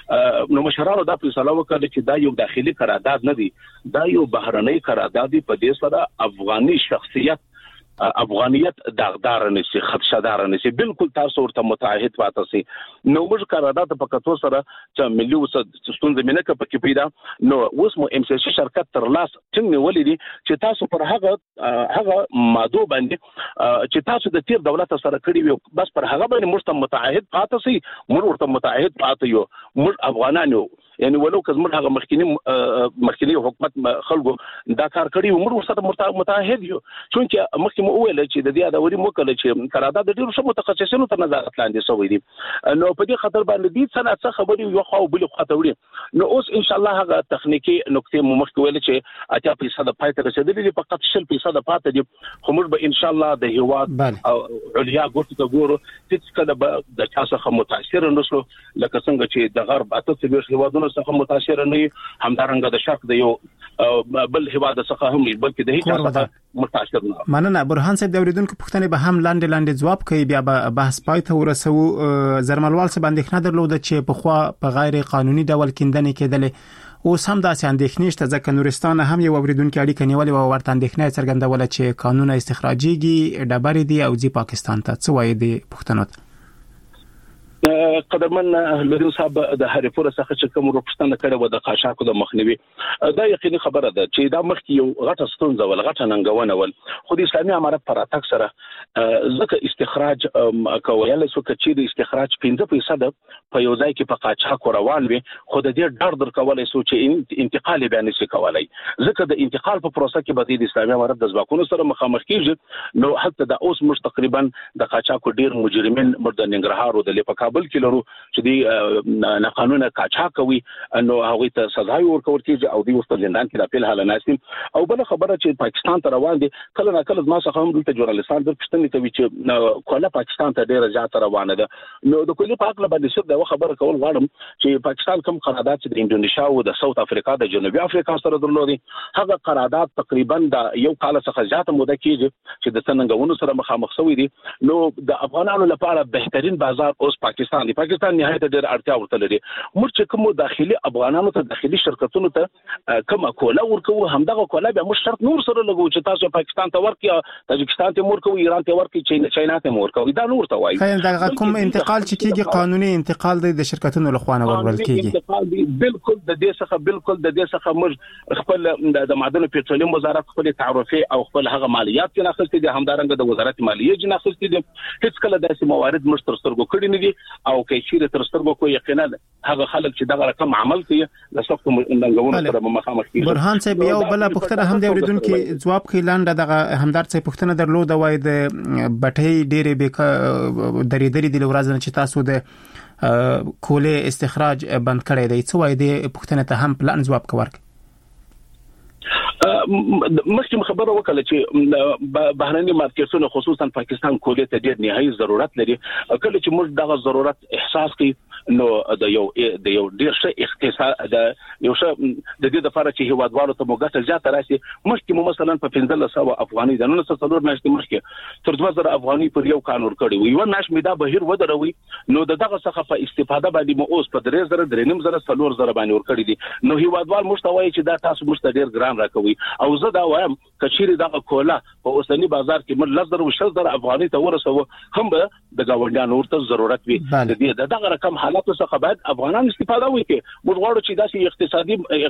نو مشرانو دا فیصله وکړه چې دا یو داخلي قرارداد نه دی، دا یو بهرنۍ قرارداد دی، په دې سره افغاني شخصیت افغانیت داغدار نشي، خدشدار نشي، بالکل تاسو ورته متعهد پاتې سي. نو موږ قرارداد په کتو سره چې ملي وسستون زمينه کې پکې پیدا، نو اوس مو MCC شرکت تر لاس څنګه ولې دي چې تاسو پر هغه ماده باندې چې تاسو د تیر دولت سره کړی وي بس پر هغه باندې موږ متعهد پاتې سي، موږ ورته متعهد پاتې یو، موږ افغانان یو، یعنی ولو که زموږ هغه مخکینی حکومت خلکو دا کار کړی و موږ سره متعهد یو، چونکه مخکې مو ویل چې د دې ادوري موکل چې قرارداد د ډیرو متخصصینو تر نظارت لاندې شوی دی، نو په دې خاطر باندې دې صنعت څخه خبري یو خو بل خاطر وړي. نو اوس ان شاء الله هغه تخنیکی نقطې مو مخکې ویل چې 80% پای ته رسیدلې دي، فقط 0% پاتې دي، خو موږ به ان شاء الله د هیواد او علیا ګورته ګورو چې کله به د چا څخه متاثر نشو، لکه څنګه چې د غرب اته څلور هیوادونو څخه متاثر نه همدارنګه د شرق د یو بل هیواد څخه هم بلکې د هیڅ څخه متاثر نه. مننه برهان صاحب، د اوریدونکو پوښتنې به هم لاندې جواب کوي، بیا به بحث پای ته ورسو. زرملوال څه باندې اندېښنه درلوده چې په خوا په غیر قانوني ډول کیندنې کېدلې، اوس هم داسې اندېښنې شته، ځکه نورستان هم یو اوریدونکو اړیکه نیولې او ورته اندېښنه څرګندوله چې قانون استخراجيږي ډبرې دي او ځي پاکستان ته. څه وایي د پښتنو؟ قدرمن لودین صاحب د هریپور څخه چې کوم روپښتنه کړې و د قاچاقو د مخنیوي دا یقیني خبره ده چې دا مخکې یو غټه ستونزه ول غټه ننګونه ول خو د اسلامي امارت پر اتاک سره ځکه استخراج کویل سو چې د استخراج 15% په یو ځای کې په قاچاق روان وي خو د دې ډار در کولای سو چې انتقال به نشي کولای ځکه د انتقال په پروسه کې به د اسلامي امارت د ځواکونو سره مخامخ کیږي نو حتی د اوس مش تقریبا د قاچاق ډیر مجرمین مرد ننګرهار او د کابل کې لرو چې دی نه قانون قاچاق کوي نو هغه ته سزا ورکول کیږي او دی وسط زندان کې د خپل حال ناسم او بل خبره چې پاکستان ته روان دي کله نه کله ما څخه هم دلته جورنالستان د پښتنې کوي چې کوله پاکستان ته ډیره زیاته روانه ده نو د کلی په اړه باندې څه د خبره کول غواړم چې پاکستان کوم قرارداد چې د انډونیشیا او د ساوث افریقا د جنوبي افریقا سره درلودي هغه قرارداد تقریبا د یو کال څخه زیاته موده کېږي چې د څنګهونو سره مخامخ شوی دي نو د افغانانو لپاره بهترین بازار اوس پاکستان دی پاکستان نهایت ډېر اړتیا ورته لري موږ چې کوم داخلي افغانانو ته داخلي شرکتونو ته کوم کوله ورکو همدغه کوله به موږ شرط نور سره لګو چې تاسو پاکستان ته ورکړي تاجکستان ته ورکو ایران ته ورکړي چاینا ته ورکو دا نور ته وایي خیر دا کوم انتقال چې کیږي قانوني انتقال د شرکتونو له خوانه ورول کیږي انتقال دی بالکل د دې څخه موږ خپل د معدن پټرولیم وزارت خپل تعرفي او خپل هغه مالیات چې ناخستې دي همدارنګه د وزارت مالیه چې ناخستې دي هیڅ کله داسې موارد موږ تر سترګو کړی نه دي او کیچې تر سترګو کو یقینا هغه خلک چې دغه رقم عمل کوي د سخت ننګونو سره مخامخ کیږي برهان صاحب یو بل پښتنه هم د اوریدونکو جواب کې لاندې دغه همدار صاحب پښتنه درلود وای د بټۍ ډېرې به درې د ورځې چې تاسو د کوله استخراج بند کړی دی څه وای د پښتنه ته هم پلان جواب کوي مخکې خبره وکړه چې بهرني مارکیټونو خصوصا پاکستان کولې ته ډېر نهایي ضرورت لري کله چې موږ دغه ضرورت احساس کړي نو د یو ډېر ښه اقتصاد د یو ښه د دې لپاره چې هیوادوالو ته موږ زیاته راشي مخکې مثلا په 1500 افغاني د 900 میاشتې مخکې تر 2000 افغاني پر یو قانون کړی یو ناش میدا بهیر ودروي نو دغه څخه په استفاده باندې مو اوس په 3000 3.5 4000 باندې ور کړی دي نو هیوادوال مشتوي چې دا تاسو مشته ډېر ګران راکوي او زه دا وایم کچېری دا کوله په اوسنی بازار کې مر 10,000 افغاني ته ورسو هم به د گاونډیانو ورته ضرورت وي د دې دغه رقم حالات څخه باید افغانان استفاده وکړي موږ غواړو چې داسې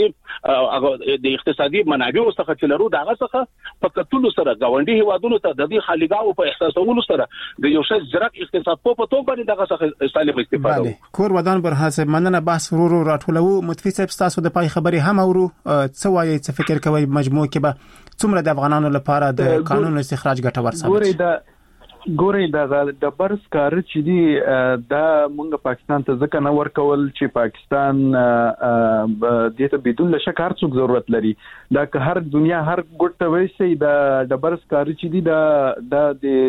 اقتصادي منابع څخه چې لرو دغه څخه په کتلو سره گاونډي هیوادونو ته د دې خالیګاو په احساسولو سره د یو څه زرق اقتصاد په توګه باندې دغه څخه سالم استفاده وکړو کور ودان برهاسه مننه بحث ورو راټولو متفق صاحب تاسو د پای خبري هم اورو څه وایي څه فکر کوي مجموع کې به څومره د افغانانو لپاره د قانون استخراج ګټور ثابت ګوري د برس کار چې دی دا مونږ پاکستان ته ځکه نه ورکول چې پاکستان د دې بدون له شک هر څوک ضرورت لري دا که هر دنیا هر ګټ ته وایي د برس کار چې دی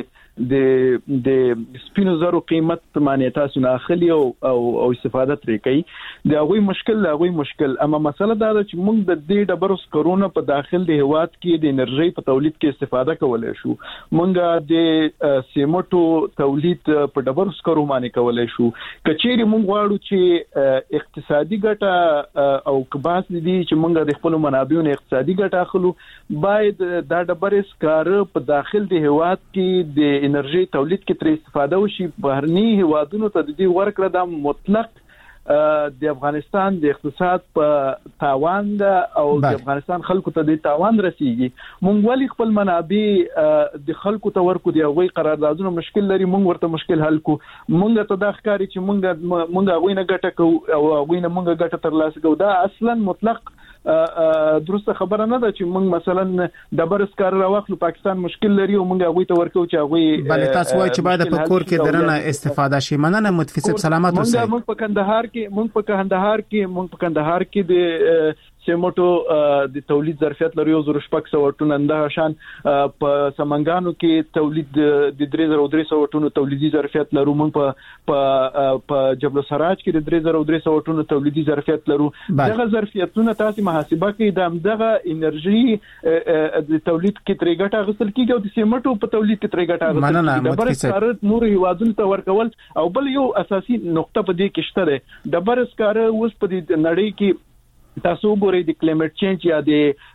د سپینو زرو قیمت معنی تاسو نه اخلي او استفاده ترې کوي د هغوی مشکل اما مسله دا ده چې موږ د دې ډبرو سکرونه په داخل د هواد کې د انرژي په تولید کې استفاده کولای شو موږ د سیمټو تولید په ډبرو سکرو باندې کولای شو کچېری موږ غواړو چې اقتصادي ګټه او کباس دي چې موږ د خپل منابعونو اقتصادي ګټه اخلو باید دا ډبرې سکار په داخل د هواد کې د انرژي تولید کې تر استفاده وشي بهرني هوادونو ته د دې ورکړه د مطلق د افغانستان د اقتصاد په تاوان او د افغانستان خلکو ته د تاوان رسیږي مونږ ولې خپل منابع د خلکو ته ورکو دی غوي قراردادونو مشکل لري مونږ ورته مشکل حل کو مونږ ته د ښکاری چې مونږ غوي نه ګټه کو او غوي نه مونږ ګټه تر لاسه کو دا اصلا مطلق درسته خبره نه ده چې موږ مثلا د برسکار راوخلو پاکستان مشکل لري او موږ غوي ته ورکو چې غوي بل تاسو وایي چې باید په کور کې درنه استفاده شي مننه متفق سلامت اوسئ موږ په کندهار کې د سیمټو د تولید ظرفیت لري 1600 ټن انده شان په سمنګانو کې تولید د 3300 ټن تولیدي ظرفیت لرو موږ په جبل سراج کې د 3300 ټن تولیدي ظرفیت لرو دغه ظرفیتونه تاسو محاسبه کې دغه انرژي د تولید کې ترې ګټه غسل کیږي او د سیمټو په تولید کې ترې ګټه غسل کیږي د برسکار نور هیوادونو ته ورکول او بل یو اساسي نقطه په دې کې شته ده د برسکار اوس په دې نړۍ کې تاسو ګورئ د کلایمټ چینج یا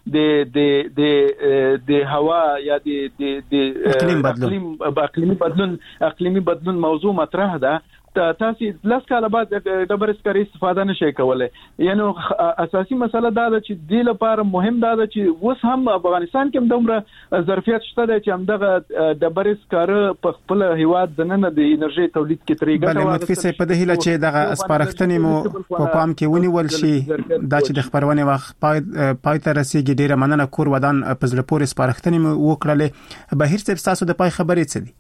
د هوا یا د اقلیمي بدلون موضوع مطرح ده تاسو لاس کاله بعد د برسکري استفاده نشي کولای. یعنی اساسي مسله دا ده چې د لپاره مهم دا ده چې اوس هم افغانستان کې دومره ظرفیت شته چې همدغه د برسکره په خپل هیواد دننه د انرژي تولید کې طریقه بل متفق په دې هیله چې دغه اسپارښتنې مو په پام کې ونیول شي دا چې د خبرونه وخت پای ته رسیدي. ډیره مننه کور ودان په زړه پورې اسپارښتنې مو وکړلې. بهیر صاحب تاسو د پای خبرې څه دي؟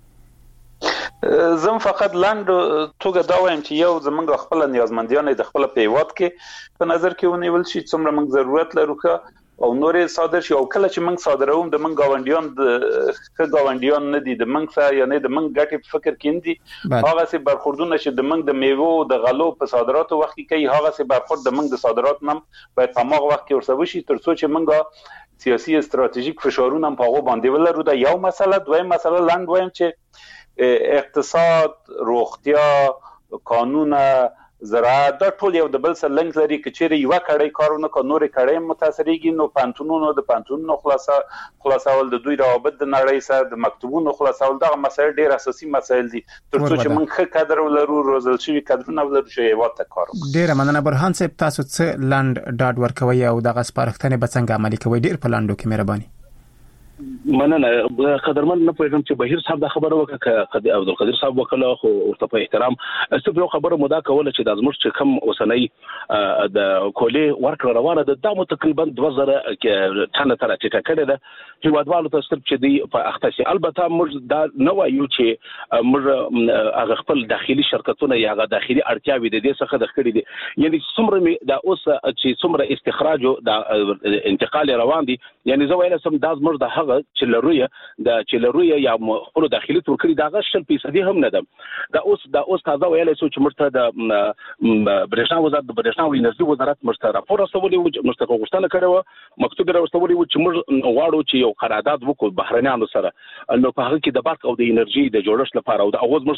زم فقط لاند توګه دا وایم چې یو زمونږ خپل نیازمندیان د خپل په هیواد کې په نظر کې ونیول شي څومره موږ ضرورت لرو او نورې صادر شي او کله چې موږ صادروم د موږ گاونډیان د گاونډیان نه دي د موږ سره یعنی د موږ ګټې فکر کیندي هغه سي برخوردونه چې د موږ د میوه او د غلو په صادراتو وخت کې هغه سي برخورد د موږ د صادرات نم باید په ماغه وخت کې ورسوي شي تر څو چې موږ سیاسي استراتیژیک فشارونه په هغه باندې ولرو. دا یو مسله. دویم مسله لاند وایم چې اقتصاد، روغتیا، قانون، زراعت دا ټول یو د بل سره لنګ لري. کچېری یو کړي کارونه کو نور کړي متاثرېږي نو پانتونونو خلاصول د دوی روابط د نړۍ سره د مکتوبونو خلاصول دا مسایل ډېر اساسي مسایل دي تر څو چې موږ کادر ولرو روزل شوی کادرونه ولرو چې یو ته کار وکړو. ډېر مننه برهان صاحب تاسو څه لاند ډاډ ورکوي او دغه سپارښتنې به څنګه عملي کوي؟ ډېر په لاندو کې مهرباني. مننه قدرمن نه پوهیږم چې بهیر صاحب دا خبره وکړه عبدالقادر صاحب وکړه خو ورته په احترام استو یو خبره مدا کوله چې د ازمر چې کم وسنۍ د کولې ورکړه روانه د دمو تقریبا 2000 ټن تر ټیټه کړه ده هیوادوالو ته ستر چې دی په اختصاصي البته موږ دا نه وایو چې موږ هغه خپل داخلي شرکتونه یا هغه داخلي اړتیاوي د دې څخه د خړې دي یعنی څومره دا اوس چې څومره استخراج او د انتقال روان دي یعنی زه ویل سم دا موږ د هغه چلرويه یا خپل داخلي تورکړي دا 100% هم نه ده. دا اوس تازه ویل چې مرته د برېښنا وزارت د برېښنا او انرژي وزارت مرته راپور راستولي و مرته غوښتنه کړو مکتوب راستولي و چې موږ غواړو چې یو قرارداد وکړو بهرنیانو سره نو په هغه کې د برق او د انرژي د جوړښت لپاره او د اغوز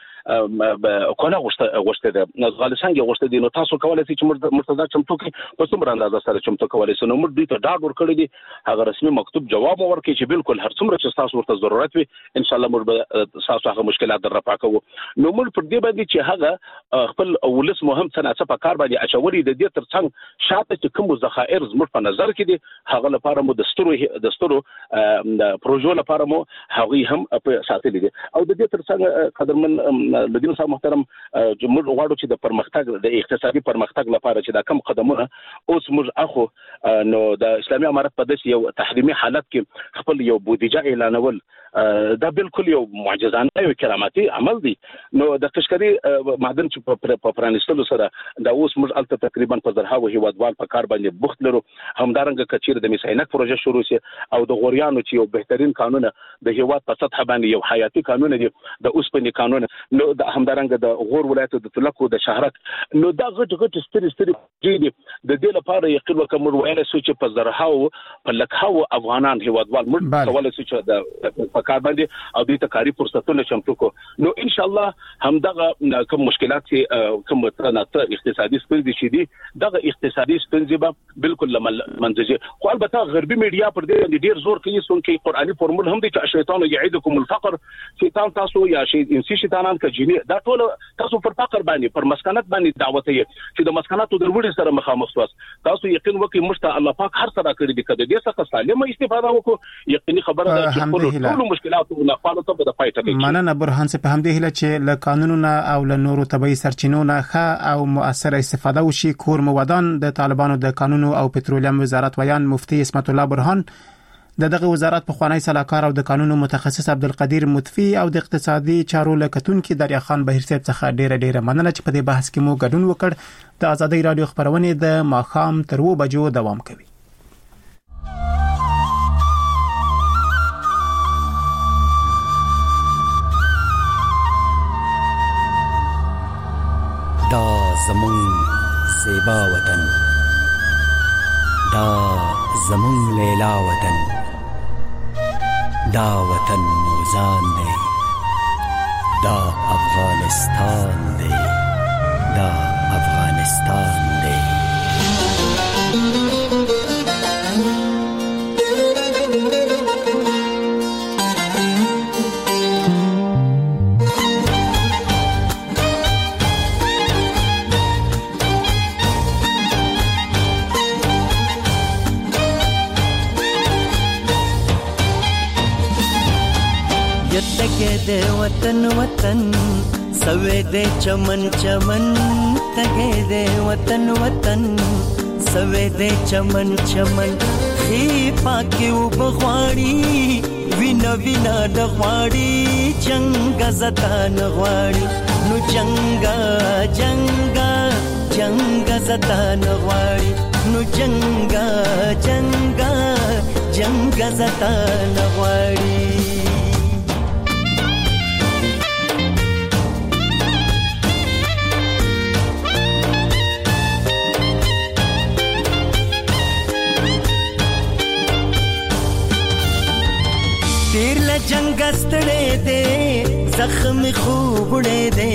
مرته کونه غوښته ده افغانستان کې غوښته دي نو تاسو کولای شئ چې مرتضی چمتو کې په څومره اندازه سره چمتو کولای شئ نو موږ دې ته ډاډ ورکړی دي هغه رسمي مکتوب جواب ورکړي چې بالکل هر څومره چې تاسو ورته ضرورت وي ان شاء الله موږ تاسو هغه مشکلات در رفع کوو. نو موږ پر دې باندې چې هغه خپل ولس مهم صنعت په کار باندې اچولي د دې ترڅنګ شاته چې کوم ذخایر زموږ په نظر کې دي هغه لپاره مو د سترو د پروژو لپاره مو هغه هم په ساتلي دي او د دې ترڅنګ قدرمن لدین صاحب محترم موږ غواړو چې د پرمختګ د اقتصادي پرمختګ لپاره چې دا کم قدمونه اوس موږ اخو نو د اسلامي امارت په داسې یو تحریمي حالت کې خپل یو بودیجه اعلانول دا بالکل یو معجزانه او کرامتي عمل دی. نو د تشکری معدن چې په پرانستلو سره دا اوس موږ الته تقریبا په زرهاو هیوادوال په کار باندې بوخت لرو همدارنګه کچیر د میساینک پروژه شروع شي او د غوریانو چې یو بهترین قانون د هیواد په سطح باندې یو حیاتي قانون دی د اوسپنې قانون نو د همدارنګه د غور ولایت د تلکو د شهرک نو دا غټ ستري دي د دې لپاره یقین وکړو ویل چې په زرهاو په لکهاو افغانان هیوادوال موږ کولای شو چې د کار باندې او د تکاری فرصتونه چمتو کو نو ان شاء الله همدغه کوم مشکلات چې کوم ترناته اقتصادي ستونزې شي دي دغه اقتصادي ستونزې به بالکل منځجه خو البته غربي میډیا پر دې ډیر زور کوي چې قرآني فورمول هم دي چې شیطان یعدکم الفقر شیطان تاسو یا انسی شیطانان کجنی دا ټول تاسو پر فقر باندې پر مسکنت باندې دعوت یې چې د مسکناتو د وړي سره مخامخ تاسو یقین وکړئ مشته الله پاک هر څه را کړی دي کده دې څخه سالمه استفاده وکړو یقیني خبره ده چې ټول مشکلات او نقصان ته د پای ټکی مننه برهان صاحب هم دې هله چې له قانونونو او له نورو طبي سرچینو نه ښه او مؤثره استفاده وشي. کور مودان د طالبانو د قانونو او پټرولیم وزارت ویان مفتي اسمت الله برهان دغه وزارت په خوانی سلاکار او د قانونو متخصص عبدالقدیر مطفی او د اقتصادي چارو لکتونکو دریا خان بهیر صاحب څخه ډیره مننه چې په دې بحث کې مو ګډون وکړ. د آزادۍ رادیو خبرونه د ماخام تر 2 بجو دوام کوي. دا زمون زیبا وطن دا زمون لیلا وطن دا وطن موزان دی دا افغانستان دی دا افغانستان دی. دے وطن وطن سوے دے چمن چمن تگے دے وطن وطن سوے دے چمن چمن خی پاکی و بغواړي وینا وینا نغواړي جنگ زتا نغواړي نو جنگا جنگا جنگ زتا نغواړي نو جنگا جنگا جنگ زتا نغواړي تیر ل جنگ استړې دې زخم خوبړې دې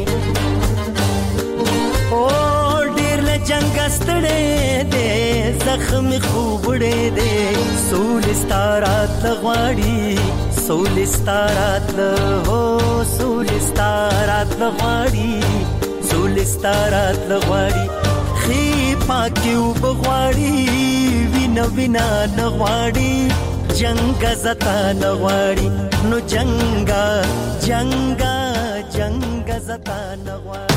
او ډیر ل جنگ استړې دې زخم خوبړې دې سول ستارات لغواړي سول ستارات هو سول ستارات لغواړي سول ستارات لغواړي خي پاکي وبغواړي وینا وینا نغواړي جنگ زتا نغواړي نو جنگا جنگا جنگ زتا نغواړي